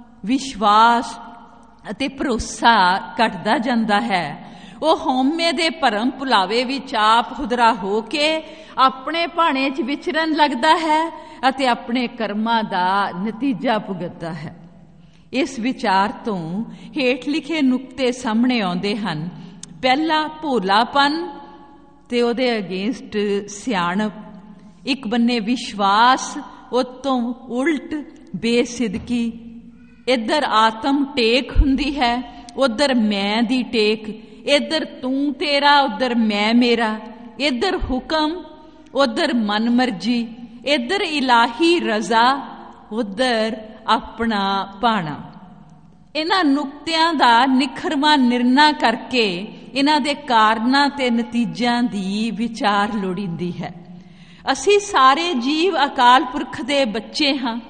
ਵਿਸ਼ਵਾਸ ਅਤੇ ਭਰੋਸਾ ਘਟਦਾ ਜਾਂਦਾ ਹੈ। ਉਹ ਹਉਮੈ ਦੇ ਭਰਮ ਭੁਲਾਵੇ ਵਿੱਚ ਆਪ ਖੁਦਰਾ ਹੋ ਕੇ ਆਪਣੇ ਭਾਣੇ 'ਚ ਵਿਚਰਨ ਲੱਗਦਾ ਹੈ ਅਤੇ ਆਪਣੇ ਕਰਮਾਂ ਦਾ ਨਤੀਜਾ ਭੁਗਤਦਾ ਹੈ। ਇਸ ਵਿਚਾਰ ਤੋਂ ਹੇਠ ਲਿਖੇ ਨੁਕਤੇ ਸਾਹਮਣੇ ਆਉਂਦੇ ਹਨ। ਪਹਿਲਾ, ਭੋਲਾਪਨ ਤੇ ਉਹਦੇ ਅਗੇਂਸਟ ਸਿਆਣਪ। ਇੱਕ ਬੰਨੇ ਵਿਸ਼ਵਾਸ, ਉਤੋਂ ਉਲਟ ਬੇਸਿਦਕੀ। ਇੱਧਰ ਆਤਮ ਟੇਕ ਹੁੰਦੀ ਹੈ, ਉੱਧਰ ਮੈਂ ਦੀ ਟੇਕ। ਇੱਧਰ ਤੂੰ ਤੇਰਾ, ਉੱਧਰ ਮੈਂ ਮੇਰਾ। ਇੱਧਰ ਹੁਕਮ, ਉੱਧਰ ਮਨਮਰਜ਼ੀ। ਇੱਧਰ ਇਲਾਹੀ ਰਜ਼ਾ, ਉੱਧਰ ਆਪਣਾ ਭਾਣਾ। ਇਹਨਾਂ ਨੁਕਤਿਆਂ ਦਾ ਨਿਖਰਵਾਂ ਨਿਰਣਾ ਕਰਕੇ ਇਹਨਾਂ ਦੇ ਕਾਰਨਾਂ ਤੇ ਨਤੀਜਿਆਂ ਦੀ ਵਿਚਾਰ ਲੋੜੀਂਦੀ ਹੈ। ਅਸੀਂ ਸਾਰੇ ਜੀਵ ਅਕਾਲ ਪੁਰਖ ਦੇ ਬੱਚੇ ਹਾਂ।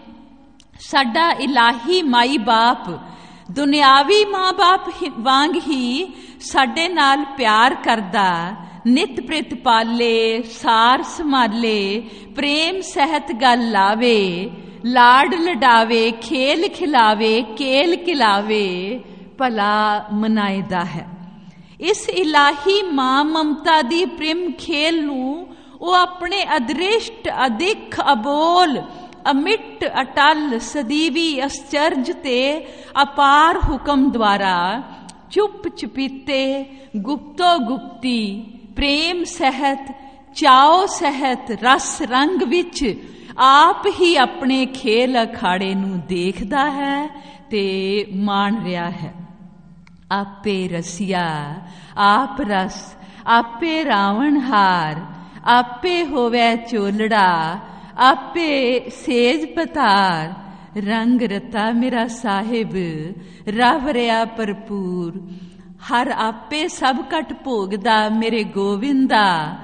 ਸਾਡਾ ਇਲਾਹੀ ਮਾਈ ਬਾਪ ਦੁਨਿਆਵੀ ਮਾਂ ਬਾਪ ਵਾਂਗ ਹੀ ਸਾਡੇ ਨਾਲ ਪਿਆਰ ਕਰਦਾ, ਨਿਤ ਪ੍ਰਿਤ ਪਾਲੇ, ਸਾਰ ਸੰਭਾਲੇ, ਪ੍ਰੇਮ ਸਹਿਤ ਗੱਲ ਲਾਵੇ, ਲਾਡ ਲਡਾਵੇ, ਖੇਲ ਖਿਲਾਵੇ, ਕੇਲ ਕਿਲਾਵੇ, ਭਲਾ ਮਨਾਇਦਾ ਹੈ। ਇਸ ਇਲਾਹੀ ਮਾਂ ਮਮਤਾ ਦੀ ਪ੍ਰੇਮ ਖੇਲ ਨੂੰ ਉਹ ਆਪਣੇ ਅਦ੍ਰਿਸ਼ਟ, ਅਦਿੱਖ, ਅਬੋਲ, ਅਮਿੱਟ, ਅਟਲ, ਸਦੀਵੀ, ਅਸਚਰਜ ਤੇ ਅਪਾਰ ਹੁਕਮ ਦੁਆਰਾ ਚੁੱਪ ਚੁਪੀਤੇ, ਗੁਪਤੋ ਗੁਪਤੀ, ਪ੍ਰੇਮ ਸਹਿਤ, ਚਾਉ ਸਹਿਤ, ਰਸ ਰੰਗ ਵਿੱਚ ਆਪ ਹੀ ਆਪਣੇ ਖੇਲ ਅਖਾੜੇ ਨੂੰ ਦੇਖਦਾ ਹੈ ਤੇ ਮਾਣ ਰਿਹਾ ਹੈ। ਆਪੇ ਰਸੀਆ, ਆਪ ਰਸ, ਆਪੇ ਰਾਵਣ ਹਾਰ, ਆਪੇ ਹੋਵੇ ਚੋਲੜਾ, ਆਪੇ ਸੇਜ ਪਤਾਰ, ਰੰਗ ਰਤਾ ਮੇਰਾ ਸਾਹਿਬ, ਰਵ ਰਿਆ ਭਰਪੂਰ। ਹਰ ਆਪੇ ਸਭ ਕਟ ਭੋਗਦਾ ਮੇਰੇ ਗੋਵਿੰਦਾ,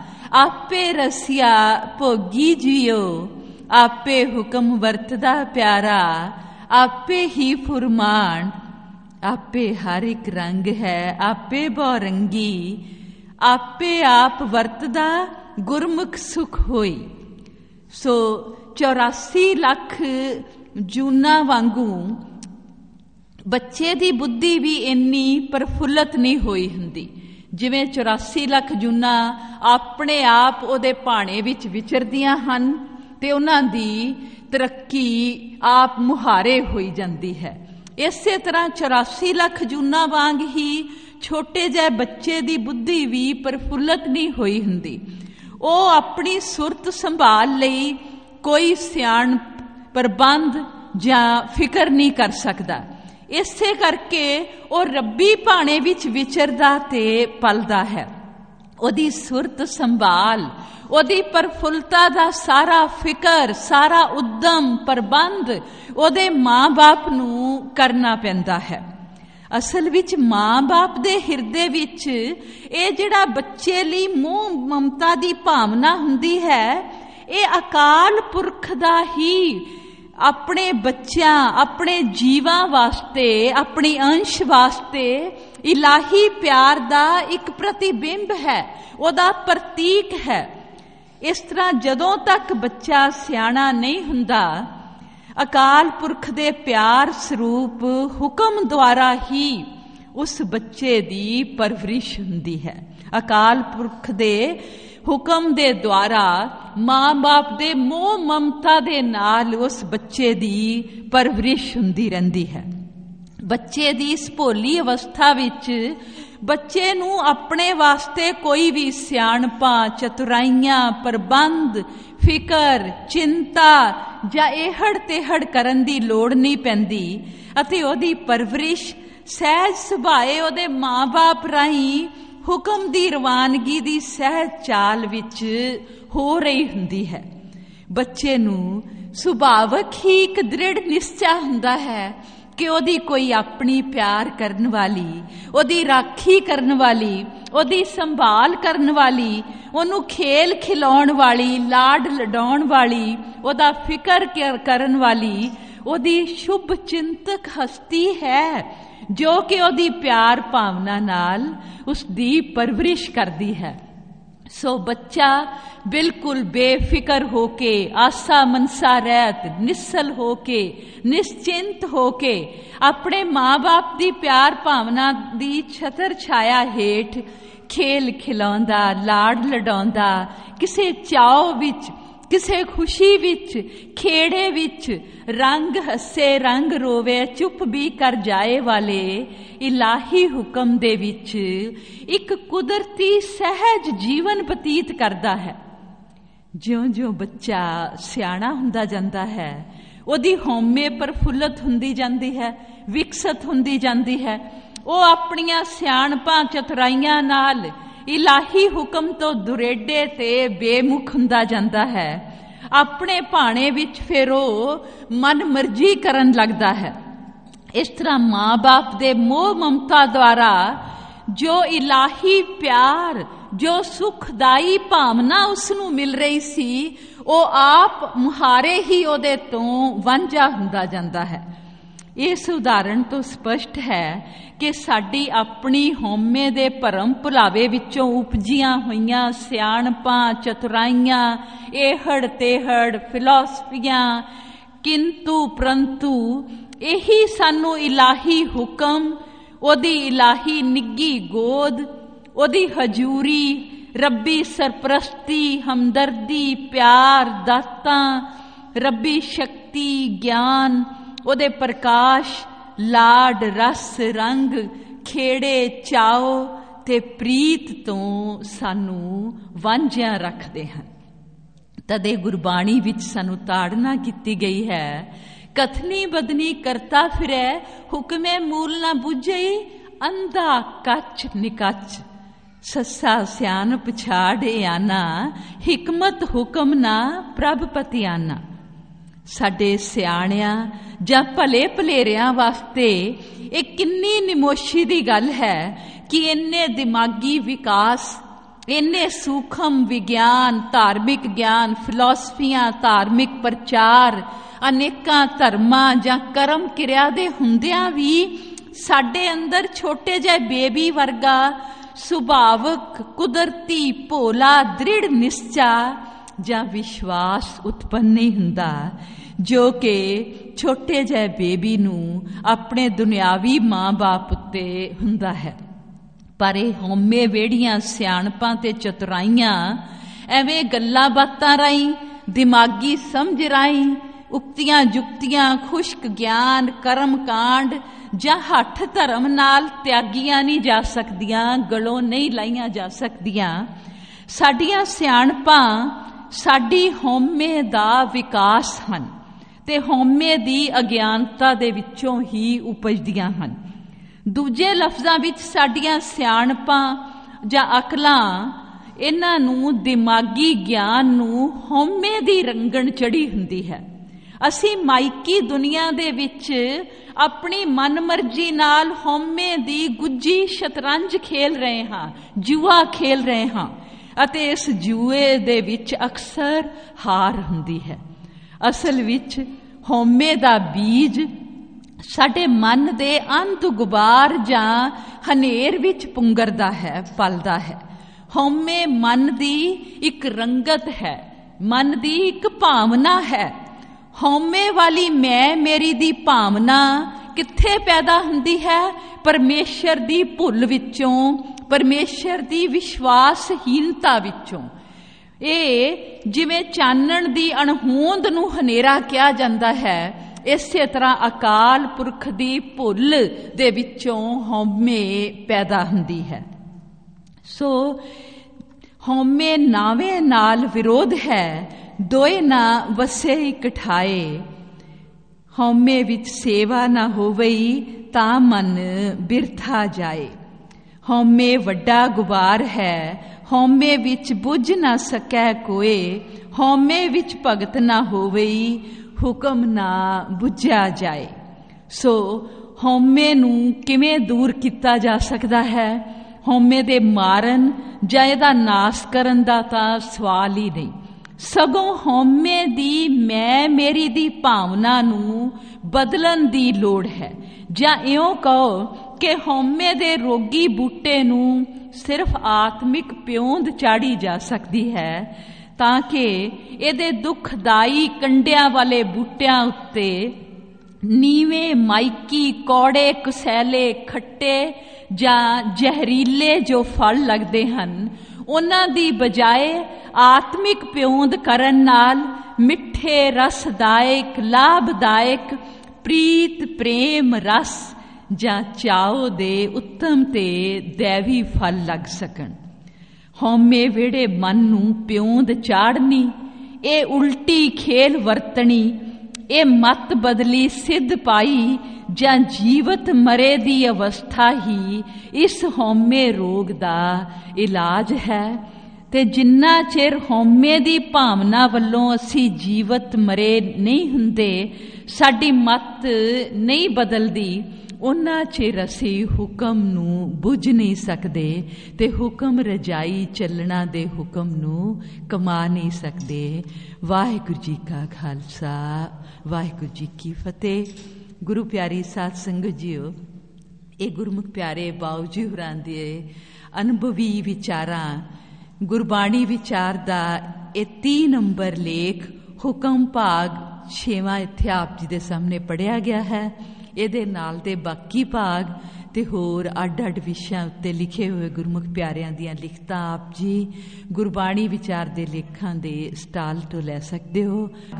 ਆਪੇ ਰਸੀਆ ਭੋਗੀ ਜੀਓ, ਆਪੇ ਹੁਕਮ ਵਰਤਦਾ ਪਿਆਰਾ, ਆਪੇ ਹੀ ਫੁਰਮਾਨ। ਆਪੇ ਹਰ ਇੱਕ ਰੰਗ ਹੈ, ਆਪੇ ਬਹੁਰੰਗੀ, ਆਪੇ ਆਪ ਵਰਤਦਾ ਗੁਰਮੁਖ ਸੁਖ ਹੋਈ। ਸੋ 84 ਲੱਖ ਜੂਨਾਂ ਵਾਂਗੂ ਬੱਚੇ ਦੀ ਬੁੱਧੀ ਵੀ ਇੰਨੀ ਪ੍ਰਫੁੱਲਤ ਨਹੀਂ ਹੋਈ ਹੁੰਦੀ। ਜਿਵੇਂ 84 ਲੱਖ ਜੂਨਾਂ ਆਪਣੇ ਆਪ ਉਹਦੇ ਭਾਣੇ ਵਿੱਚ ਵਿਚਰਦੀਆਂ ਹਨ ਤੇ ਉਹਨਾਂ ਦੀ ਤਰੱਕੀ ਆਪ ਮੁਹਾਰੇ ਹੋਈ ਜਾਂਦੀ ਹੈ। ਇਸੇ ਤਰ੍ਹਾਂ 84 ਲੱਖ ਜੂਨਾਂ ਵਾਂਗ ਹੀ ਛੋਟੇ ਜਿਹੇ ਬੱਚੇ ਦੀ ਬੁੱਧੀ ਵੀ ਪ੍ਰਫੁੱਲਤ ਨਹੀਂ ਹੋਈ ਹੁੰਦੀ। ਉਹ ਆਪਣੀ ਸੁਰਤ ਸੰਭਾਲ ਲਈ ਕੋਈ ਸਿਆਣ ਪ੍ਰਬੰਧ ਜਾਂ ਫਿਕਰ ਨਹੀਂ ਕਰ ਸਕਦਾ। ਇਸੇ ਕਰਕੇ ਉਹ ਰੱਬੀ ਭਾਣੇ ਵਿੱਚ ਵਿਚਰਦਾ ਤੇ ਪਲਦਾ ਹੈ। ਉਹਦੀ ਸੁਰਤ ਸੰਭਾਲ, ਉਹਦੀ ਪ੍ਰਫੁੱਲਤਾ ਦਾ ਸਾਰਾ ਫਿਕਰ, ਸਾਰਾ ਉਦਮ ਪ੍ਰਬੰਧ ਉਹਦੇ ਮਾਂ-ਬਾਪ ਨੂੰ ਕਰਨਾ ਪੈਂਦਾ ਹੈ। ਅਸਲ ਵਿੱਚ ਮਾਂ-ਬਾਪ ਦੇ ਹਿਰਦੇ ਵਿੱਚ ਇਹ ਜਿਹੜਾ ਬੱਚੇ ਲਈ ਮੋਹ ਮਮਤਾ ਦੀ ਭਾਵਨਾ ਹੁੰਦੀ ਹੈ, ਇਹ ਅਕਾਲ ਪੁਰਖ ਦਾ ਹੀ ਆਪਣੇ ਬੱਚਿਆਂ, ਆਪਣੇ ਜੀਵਾਂ ਵਾਸਤੇ, ਆਪਣੀ ਅੰਸ਼ ਵਾਸਤੇ ਇਲਾਹੀ ਪਿਆਰ ਦਾ ਇੱਕ ਪ੍ਰਤੀਬਿੰਬ ਹੈ, ਉਹਦਾ ਪ੍ਰਤੀਕ ਹੈ। ਇਸ ਤਰ੍ਹਾਂ ਜਦੋਂ ਤੱਕ ਬੱਚਾ ਸਿਆਣਾ ਨਹੀਂ ਹੁੰਦਾ, ਅਕਾਲ ਪੁਰਖ ਦੇ ਪਿਆਰ ਸਰੂਪ ਹੁਕਮ ਦੁਆਰਾ ਹੀ ਉਸ ਬੱਚੇ ਦੀ ਪਰਵਰਿਸ਼ ਹੁੰਦੀ ਹੈ। ਅਕਾਲ ਪੁਰਖ ਦੇ ਹੁਕਮ ਦੇ ਦੁਆਰਾ ਮਾਂ-ਬਾਪ ਦੇ ਮੋਹ ਮਮਤਾ ਦੇ ਨਾਲ ਉਸ ਬੱਚੇ ਦੀ ਪਰਵਰਿਸ਼ ਹੁੰਦੀ ਰਹਿੰਦੀ ਹੈ। ਬੱਚੇ ਦੀ ਇਸ ਭੋਲੀ ਅਵਸਥਾ ਵਿੱਚ ਬੱਚੇ ਨੂੰ ਆਪਣੇ ਵਾਸਤੇ ਕੋਈ ਵੀ ਸਿਆਣਪਾਂ, ਚਤੁਰਾਈਆਂ, ਪ੍ਰਬੰਧ, ਫਿਕਰ, ਚਿੰਤਾ ਜਾਂ ਇਹੜ ਤਿਹੜ ਕਰਨ ਦੀ ਲੋੜ ਨਹੀਂ ਪੈਂਦੀ ਅਤੇ ਉਹਦੀ ਪਰਵਰਿਸ਼ ਸਹਿਜ ਸੁਭਾਏ ਉਹਦੇ ਮਾਂ-ਬਾਪ ਰਾਹੀਂ ਹੁਕਮ ਦੀ ਰਵਾਨਗੀ ਦੀ ਸਹਿਜ ਚਾਲ ਵਿੱਚ ਹੋ ਰਹੀ ਹੁੰਦੀ ਹੈ। ਬੱਚੇ ਨੂੰ ਸੁਭਾਵਕ ਹੀ ਇੱਕ ਦ੍ਰਿੜ ਨਿਸ਼ਚਾ ਹੁੰਦਾ ਹੈ ਕਿ ਉਹਦੀ ਕੋਈ ਆਪਣੀ ਪਿਆਰ ਕਰਨ ਵਾਲੀ, ਉਹਦੀ ਰਾਖੀ ਕਰਨ ਵਾਲੀ, ਉਹਦੀ ਸੰਭਾਲ ਕਰਨ ਵਾਲੀ, ਉਹਨੂੰ ਖੇਲ ਖਿਲਾਉਣ ਵਾਲੀ, ਲਾਡ ਲਡਾਉਣ ਵਾਲੀ, ਉਹਦਾ ਫਿਕਰ ਕਰਨ ਵਾਲੀ ਉਹਦੀ ਸ਼ੁਭ ਚਿੰਤਕ ਹਸਤੀ ਹੈ, ਜੋ ਕਿ ਉਹਦੀ ਪਿਆਰ ਭਾਵਨਾ ਨਾਲ ਉਸ ਦੀ ਪਰਵਰਿਸ਼ ਕਰਦੀ ਹੈ। ਸੋ ਬੱਚਾ ਬਿਲਕੁਲ ਬੇਫਿਕਰ ਹੋ ਕੇ, ਆਸਾ ਮਨਸਾ ਰਹਿਤ, ਨਿਸਲ ਹੋ ਕੇ, ਨਿਸ਼ਚਿੰਤ ਹੋ ਕੇ ਆਪਣੇ ਮਾਂ-ਬਾਪ ਦੀ ਪਿਆਰ ਭਾਵਨਾ ਦੀ ਛਤਰ ਛਾਇਆ ਹੇਠ ਖੇਲ ਖਿਲਾਉਂਦਾ, ਲਾਡ ਲਡਾਉਂਦਾ, ਕਿਸੇ ਚਾਅ ਵਿੱਚ, ਕਿਸੇ ਖੁਸ਼ੀ ਵਿੱਚ, ਖੇੜੇ ਵਿੱਚ, ਰੰਗ ਹੱਸੇ ਰੰਗ ਰੋਵੇ, ਚੁੱਪ ਵੀ ਕਰ ਜਾਏ ਵਾਲੇ ਇਲਾਹੀ ਹੁਕਮ ਦੇ ਵਿੱਚ ਇੱਕ ਕੁਦਰਤੀ ਸਹਿਜ ਜੀਵਨ ਬਤੀਤ ਕਰਦਾ ਹੈ। ਜਿਉਂ-ਜਿਉਂ ਬੱਚਾ ਸਿਆਣਾ ਹੁੰਦਾ ਜਾਂਦਾ ਹੈ, ਉਹਦੀ ਹਉਮੈ ਪ੍ਰਫੁੱਲਤ ਹੁੰਦੀ ਜਾਂਦੀ ਹੈ, ਵਿਕਸਤ ਹੁੰਦੀ ਜਾਂਦੀ ਹੈ। ਉਹ ਆਪਣੀਆਂ ਸਿਆਣਪਾਂ, ਚਤੁਰਾਈਆਂ ਨਾਲ ਇਲਾਹੀ ਹੁਕਮ ਤੋਂ ਦੁਰੇਡੇ ਤੇ ਬੇਮੁਖ ਹੁੰਦਾ ਜਾਂਦਾ ਹੈ। ਆਪਣੇ ਭਾਣੇ ਵਿੱਚ ਫਿਰ ਉਹ ਮਨ ਮਰਜ਼ੀ ਕਰਨ ਲੱਗਦਾ ਹੈ। ਇਸ ਤਰ੍ਹਾਂ ਮਾਂ-ਬਾਪ ਦੇ ਮੋਹ ਮਮਤਾ ਦੁਆਰਾ ਜੋ ਇਲਾਹੀ ਪਿਆਰ, ਜੋ ਸੁਖਦਾਈ ਭਾਵਨਾ ਉਸ ਨੂੰ ਮਿਲ ਰਹੀ ਸੀ, ਉਹ ਆਪ ਮੁਹਾਰੇ ਹੀ ਉਹਦੇ ਤੋਂ ਵਾਂਝਾ ਹੁੰਦਾ ਜਾਂਦਾ ਹੈ। ਇਸ ਉਦਾਹਰਣ ਤੋਂ ਸਪਸ਼ਟ ਹੈ ਕਿ ਸਾਡੀ ਆਪਣੀ ਹਉਮੈ ਦੇ ਭਰਮ ਭੁਲਾਵੇ ਵਿੱਚੋਂ ਉਪਜੀਆਂ ਹੋਈਆਂ ਸਿਆਣਪਾਂ, ਚਤੁਰਾਈਆਂ, ਇਹੜ ਤੇਹੜ, ਫਿਲਾਸਫੀਆਂ, ਕਿੰਤੂ ਪ੍ਰੰਤੂ ਇਹੀ ਸਾਨੂੰ ਇਲਾਹੀ ਹੁਕਮ, ਉਹਦੀ ਇਲਾਹੀ ਨਿੱਗੀ ਗੋਦ, ਉਹਦੀ ਹਜ਼ੂਰੀ, ਰੱਬੀ ਸਰਪ੍ਰਸਤੀ, ਹਮਦਰਦੀ, ਪਿਆਰ, ਦਾਤਾਂ, ਰੱਬੀ ਸ਼ਕਤੀ, ਗਿਆਨ, ਉਹਦੇ ਪ੍ਰਕਾਸ਼, ਲਾਡ, ਰਸ, ਰੰਗ, ਖੇੜੇ, ਚਾਓ ਤੇ ਪ੍ਰੀਤ ਤੋਂ ਸਾਨੂੰ ਵਾਂਝਿਆਂ ਰੱਖਦੇ ਹਨ। ਤਦੇ ਗੁਰਬਾਣੀ ਵਿੱਚ ਸਾਨੂੰ ਤਾੜਨਾ ਕੀਤੀ ਗਈ ਹੈ, ਕਥਨੀ ਬਦਨੀ ਕਰਤਾ ਫਿਰੈ, ਹੁਕਮੇ ਮੂਲ ਨਾ ਬੁਝਈ, ਅੰਧਾ ਕੱਚ ਨਿਕੱਚ, ਸੱਸਾ ਸਿਆਣਪ ਛਾੜੇ ਆਨਾ, ਹਿਕਮਤ ਹੁਕਮ ਨਾ ਪ੍ਰਭ ਪਤਿਆਨਾ। ਸਾਡੇ ਸਿਆਣਿਆਂ ਜਾਂ ਭਲੇ ਭਲੇਰਿਆਂ ਵਾਸਤੇ ਇਹ ਕਿੰਨੀ ਨਿਮੋਸ਼ੀ ਦੀ ਗੱਲ ਹੈ ਕਿ ਇੰਨੇ ਦਿਮਾਗੀ ਵਿਕਾਸ, ਇੰਨੇ ਸੂਖਮ ਵਿਗਿਆਨ, ਧਾਰਮਿਕ ਗਿਆਨ, ਫਿਲਾਸਫੀਆਂ, ਧਾਰਮਿਕ ਪ੍ਰਚਾਰ, ਅਨੇਕਾਂ ਧਰਮਾਂ ਜਾਂ ਕਰਮ ਕਿਰਿਆ ਦੇ ਹੁੰਦਿਆਂ ਵੀ ਸਾਡੇ ਅੰਦਰ ਛੋਟੇ ਜਿਹੇ ਬੇਬੀ ਵਰਗਾ ਸੁਭਾਵਕ, ਕੁਦਰਤੀ, ਭੋਲਾ, ਦ੍ਰਿੜ ਨਿਸ਼ਚਾ ਜਾਂ ਵਿਸ਼ਵਾਸ ਉਤਪੰਨ ਨਹੀਂ ਹੁੰਦਾ ਜੋ ਕਿ ਛੋਟੇ ਜਿਹੇ ਬੇਬੀ ਨੂੰ ਆਪਣੇ ਦੁਨਿਆਵੀ ਮਾਂ-ਬਾਪ ਉੱਤੇ ਹੁੰਦਾ ਹੈ। ਪਰ ਇਹ ਹਉਮੈ ਵਿਹੜੀਆਂ ਸਿਆਣਪਾਂ ਤੇ ਚਤੁਰਾਈਆਂ ਐਵੇਂ ਗੱਲਾਂ ਬਾਤਾਂ ਰਾਹੀਂ, ਦਿਮਾਗੀ ਸਮਝ ਰਾਹੀਂ, ਉਕਤੀਆਂ ਜੁਕਤੀਆਂ, ਖੁਸ਼ਕ ਗਿਆਨ, ਕਰਮ ਕਾਂਡ ਜਾਂ ਹੱਠ ਧਰਮ ਨਾਲ ਤਿਆਗੀਆਂ ਨਹੀਂ ਜਾ ਸਕਦੀਆਂ, ਗਲੋਂ ਨਹੀਂ ਲਾਈਆਂ ਜਾ ਸਕਦੀਆਂ। ਸਾਡੀਆਂ ਸਿਆਣਪਾਂ ਸਾਡੀ ਹਉਮੈ ਦਾ ਵਿਕਾਸ ਹਨ ਤੇ ਹਉਮੈ ਦੀ ਅਗਿਆਨਤਾ ਦੇ ਵਿੱਚੋਂ ਹੀ ਉਪਜਦੀਆਂ ਹਨ। ਦੂਜੇ ਲਫ਼ਜ਼ਾਂ ਵਿੱਚ ਸਾਡੀਆਂ ਸਿਆਣਪਾਂ ਜਾਂ ਅਕਲਾਂ, ਇਹਨਾਂ ਨੂੰ ਦਿਮਾਗੀ ਗਿਆਨ ਨੂੰ ਹਉਮੈ ਦੀ ਰੰਗਣ ਚੜ੍ਹੀ ਹੁੰਦੀ ਹੈ। ਅਸੀਂ ਮਾਇਕੀ ਦੁਨੀਆ ਦੇ ਵਿੱਚ ਆਪਣੀ ਮਨਮਰਜ਼ੀ ਨਾਲ ਹਉਮੈ ਦੀ ਗੁੱਝੀ ਸ਼ਤਰੰਜ ਖੇਲ ਰਹੇ ਹਾਂ, ਜੂਆ ਖੇਲ ਰਹੇ ਹਾਂ ਅਤੇ ਇਸ ਜੂਏ ਦੇ ਵਿੱਚ ਅਕਸਰ ਹਾਰ ਹੁੰਦੀ ਹੈ। ਅਸਲ ਵਿੱਚ ਹਉਮੈ ਦਾ ਬੀਜ ਸਾਡੇ ਮਨ ਦੇ ਅੰਤ ਗੁਬਾਰ ਜਾਂ ਹਨੇਰ ਵਿੱਚ ਪੁੰਗਰਦਾ ਹੈ, ਪਲਦਾ ਹੈ। ਹਉਮੈ ਮਨ ਦੀ ਇੱਕ ਰੰਗਤ ਹੈ, ਮਨ ਦੀ ਇੱਕ ਭਾਵਨਾ ਹੈ। ਹਉਮੈ ਵਾਲੀ ਮੈਂ ਮੇਰੀ ਦੀ ਭਾਵਨਾ ਕਿੱਥੇ ਪੈਦਾ ਹੁੰਦੀ ਹੈ? ਪਰਮੇਸ਼ਰ ਦੀ ਭੁੱਲ ਵਿੱਚੋਂ, ਪਰਮੇਸ਼ਰ ਦੀ ਵਿਸ਼ਵਾਸਹੀਨਤਾ ਵਿੱਚੋਂ। ਇਹ ਜਿਵੇਂ ਚਾਨਣ ਦੀ ਅਣਹੋਂਦ ਨੂੰ ਹਨੇਰਾ ਕਿਹਾ ਜਾਂਦਾ ਹੈ, ਇਸੇ ਤਰ੍ਹਾਂ ਅਕਾਲ ਪੁਰਖ ਦੀ ਭੁੱਲ ਦੇ ਵਿੱਚੋਂ ਹਉਮੈ ਪੈਦਾ ਹੁੰਦੀ ਹੈ। ਸੋ ਹਉਮੈ ਨਾਵੇਂ ਨਾਲ ਵਿਰੋਧ ਹੈ, ਦੋਏ ਨਾ ਵਸੇ ਇਕਠਾਏ। ਹਉਮੈ ਵਿੱਚ ਸੇਵਾ ਨਾ ਹੋਵਈ ਤਾਂ ਮਨ ਬਿਰਥਾ ਜਾਏ। ਹਉਮੈ ਵੱਡਾ ਗੁਬਾਰ ਹੈ, ਹਉਮੈ ਵਿੱਚ ਬੁੱਝ ਨਾ ਸਕੈ ਕੋਏ। ਹਉਮੈ ਵਿੱਚ ਭਗਤ ਨਾ ਹੋਵਈ, ਹੁਕਮ ਨਾ ਬੁੱਝਿਆ ਜਾਏ। ਸੋ ਹਉਮੈ ਨੂੰ ਕਿਵੇਂ ਦੂਰ ਕੀਤਾ ਜਾ ਸਕਦਾ ਹੈ? ਹਉਮੈ ਦੇ ਮਾਰਨ ਜਾਂ ਇਹਦਾ ਨਾਸ ਕਰਨ ਦਾ ਤਾਂ ਸਵਾਲ ਹੀ ਨਹੀਂ, ਸਗੋਂ ਹਉਮੈ ਦੀ ਮੈਂ ਮੇਰੀ ਦੀ ਭਾਵਨਾ ਨੂੰ ਬਦਲਣ ਦੀ ਲੋੜ ਹੈ। ਜਾਂ ਇਉਂ ਕਹੋ ਕਿ ਹਉਮੈ ਦੇ ਰੋਗੀ ਬੂਟੇ ਨੂੰ ਸਿਰਫ ਆਤਮਿਕ ਪਿਉਂਦ ਚਾੜੀ ਜਾ ਸਕਦੀ ਹੈ ਤਾਂ ਕਿ ਇਹਦੇ ਦੁਖਦਾਈ ਕੰਡਿਆਂ ਵਾਲੇ ਬੂਟਿਆਂ ਉੱਤੇ ਨੀਵੇਂ, ਮਾਇਕੀ, ਕੌੜੇ, ਕੁਸੈਲੇ, ਖੱਟੇ ਜਾਂ ਜ਼ਹਿਰੀਲੇ ਜੋ ਫਲ ਲੱਗਦੇ ਹਨ, ਉਹਨਾਂ ਦੀ ਬਜਾਏ ਆਤਮਿਕ ਪਿਉਂਦ ਕਰਨ ਨਾਲ ਮਿੱਠੇ, ਰਸਦਾਇਕ, ਲਾਭਦਾਇਕ ਪ੍ਰੀਤ, ਪ੍ਰੇਮ, ਰਸ ਜਾਂ ਚਾਉ ਦੇ ਉੱਤਮ ਤੇ ਦੈਵੀ ਫਲ ਲੱਗ ਸਕਣ। ਹਉਮੈ ਵਿਹੜੇ ਮਨ ਨੂੰ ਪਿਉਂਦ ਚਾੜਨੀ, ਇਹ ਉਲਟੀ ਖੇਲ ਵਰਤਣੀ, ਇਹ ਮਤ ਬਦਲੀ ਸਿੱਧ ਪਾਈ ਜਾਂ ਜੀਵਤ ਮਰੇ ਦੀ ਅਵਸਥਾ ਹੀ ਇਸ ਹਉਮੈ ਰੋਗ ਦਾ ਇਲਾਜ ਹੈ। ਤੇ ਜਿੰਨਾ ਚਿਰ ਹਉਮੈ ਦੀ ਭਾਵਨਾ ਵੱਲੋਂ ਅਸੀਂ ਜੀਵਤ ਮਰੇ ਨਹੀਂ ਹੁੰਦੇ, ਸਾਡੀ ਮਤ ਨਹੀਂ ਬਦਲਦੀ, ਉਹਨਾਂ ਚਿਰ ਅਸੀਂ ਹੁਕਮ ਨੂੰ ਬੁੱਝ ਨਹੀਂ ਸਕਦੇ ਤੇ ਹੁਕਮ ਰਜਾਈ ਚੱਲਣਾ ਦੇ ਹੁਕਮ ਨੂੰ ਕਮਾ ਨਹੀਂ ਸਕਦੇ। ਵਾਹਿਗੁਰੂ ਜੀ ਕਾ ਖਾਲਸਾ, ਵਾਹਿਗੁਰੂ ਜੀ ਕੀ ਫਤਿਹ। ਗੁਰੂ ਪਿਆਰੀ ਸਾਧ ਸੰਗਤ ਜੀਓ, ਇਹ ਗੁਰਮੁਖ ਪਿਆਰੇ ਬਾਊ ਜੀ ਹੋਰਾਂ ਦੇ ਅਨੁਭਵੀ ਵਿਚਾਰਾਂ, ਗੁਰਬਾਣੀ ਵਿਚਾਰ ਦਾ ਇਹ 30 ਨੰਬਰ ਲੇਖ ਹੁਕਮ ਭਾਗ 6ਵਾਂ ਇੱਥੇ ਆਪ ਜੀ ਦੇ ਸਾਹਮਣੇ ਪੜ੍ਹਿਆ ਗਿਆ ਹੈ। ਇਹਦੇ ਨਾਲ ਦੇ ਬਾਕੀ ਭਾਗ ਤੇ ਹੋਰ ਅੱਡ-ਅੱਡ ਵਿਸ਼ਿਆਂ ਉੱਤੇ ਲਿਖੇ ਹੋਏ ਗੁਰਮੁਖ ਪਿਆਰਿਆਂ ਦੀਆਂ ਲਿਖਤਾਂ ਆਪ ਜੀ ਗੁਰਬਾਣੀ ਵਿਚਾਰ ਦੇ ਲੇਖਾਂ ਦੇ ਸਟਾਲ ਤੋਂ ਲੈ ਸਕਦੇ ਹੋ।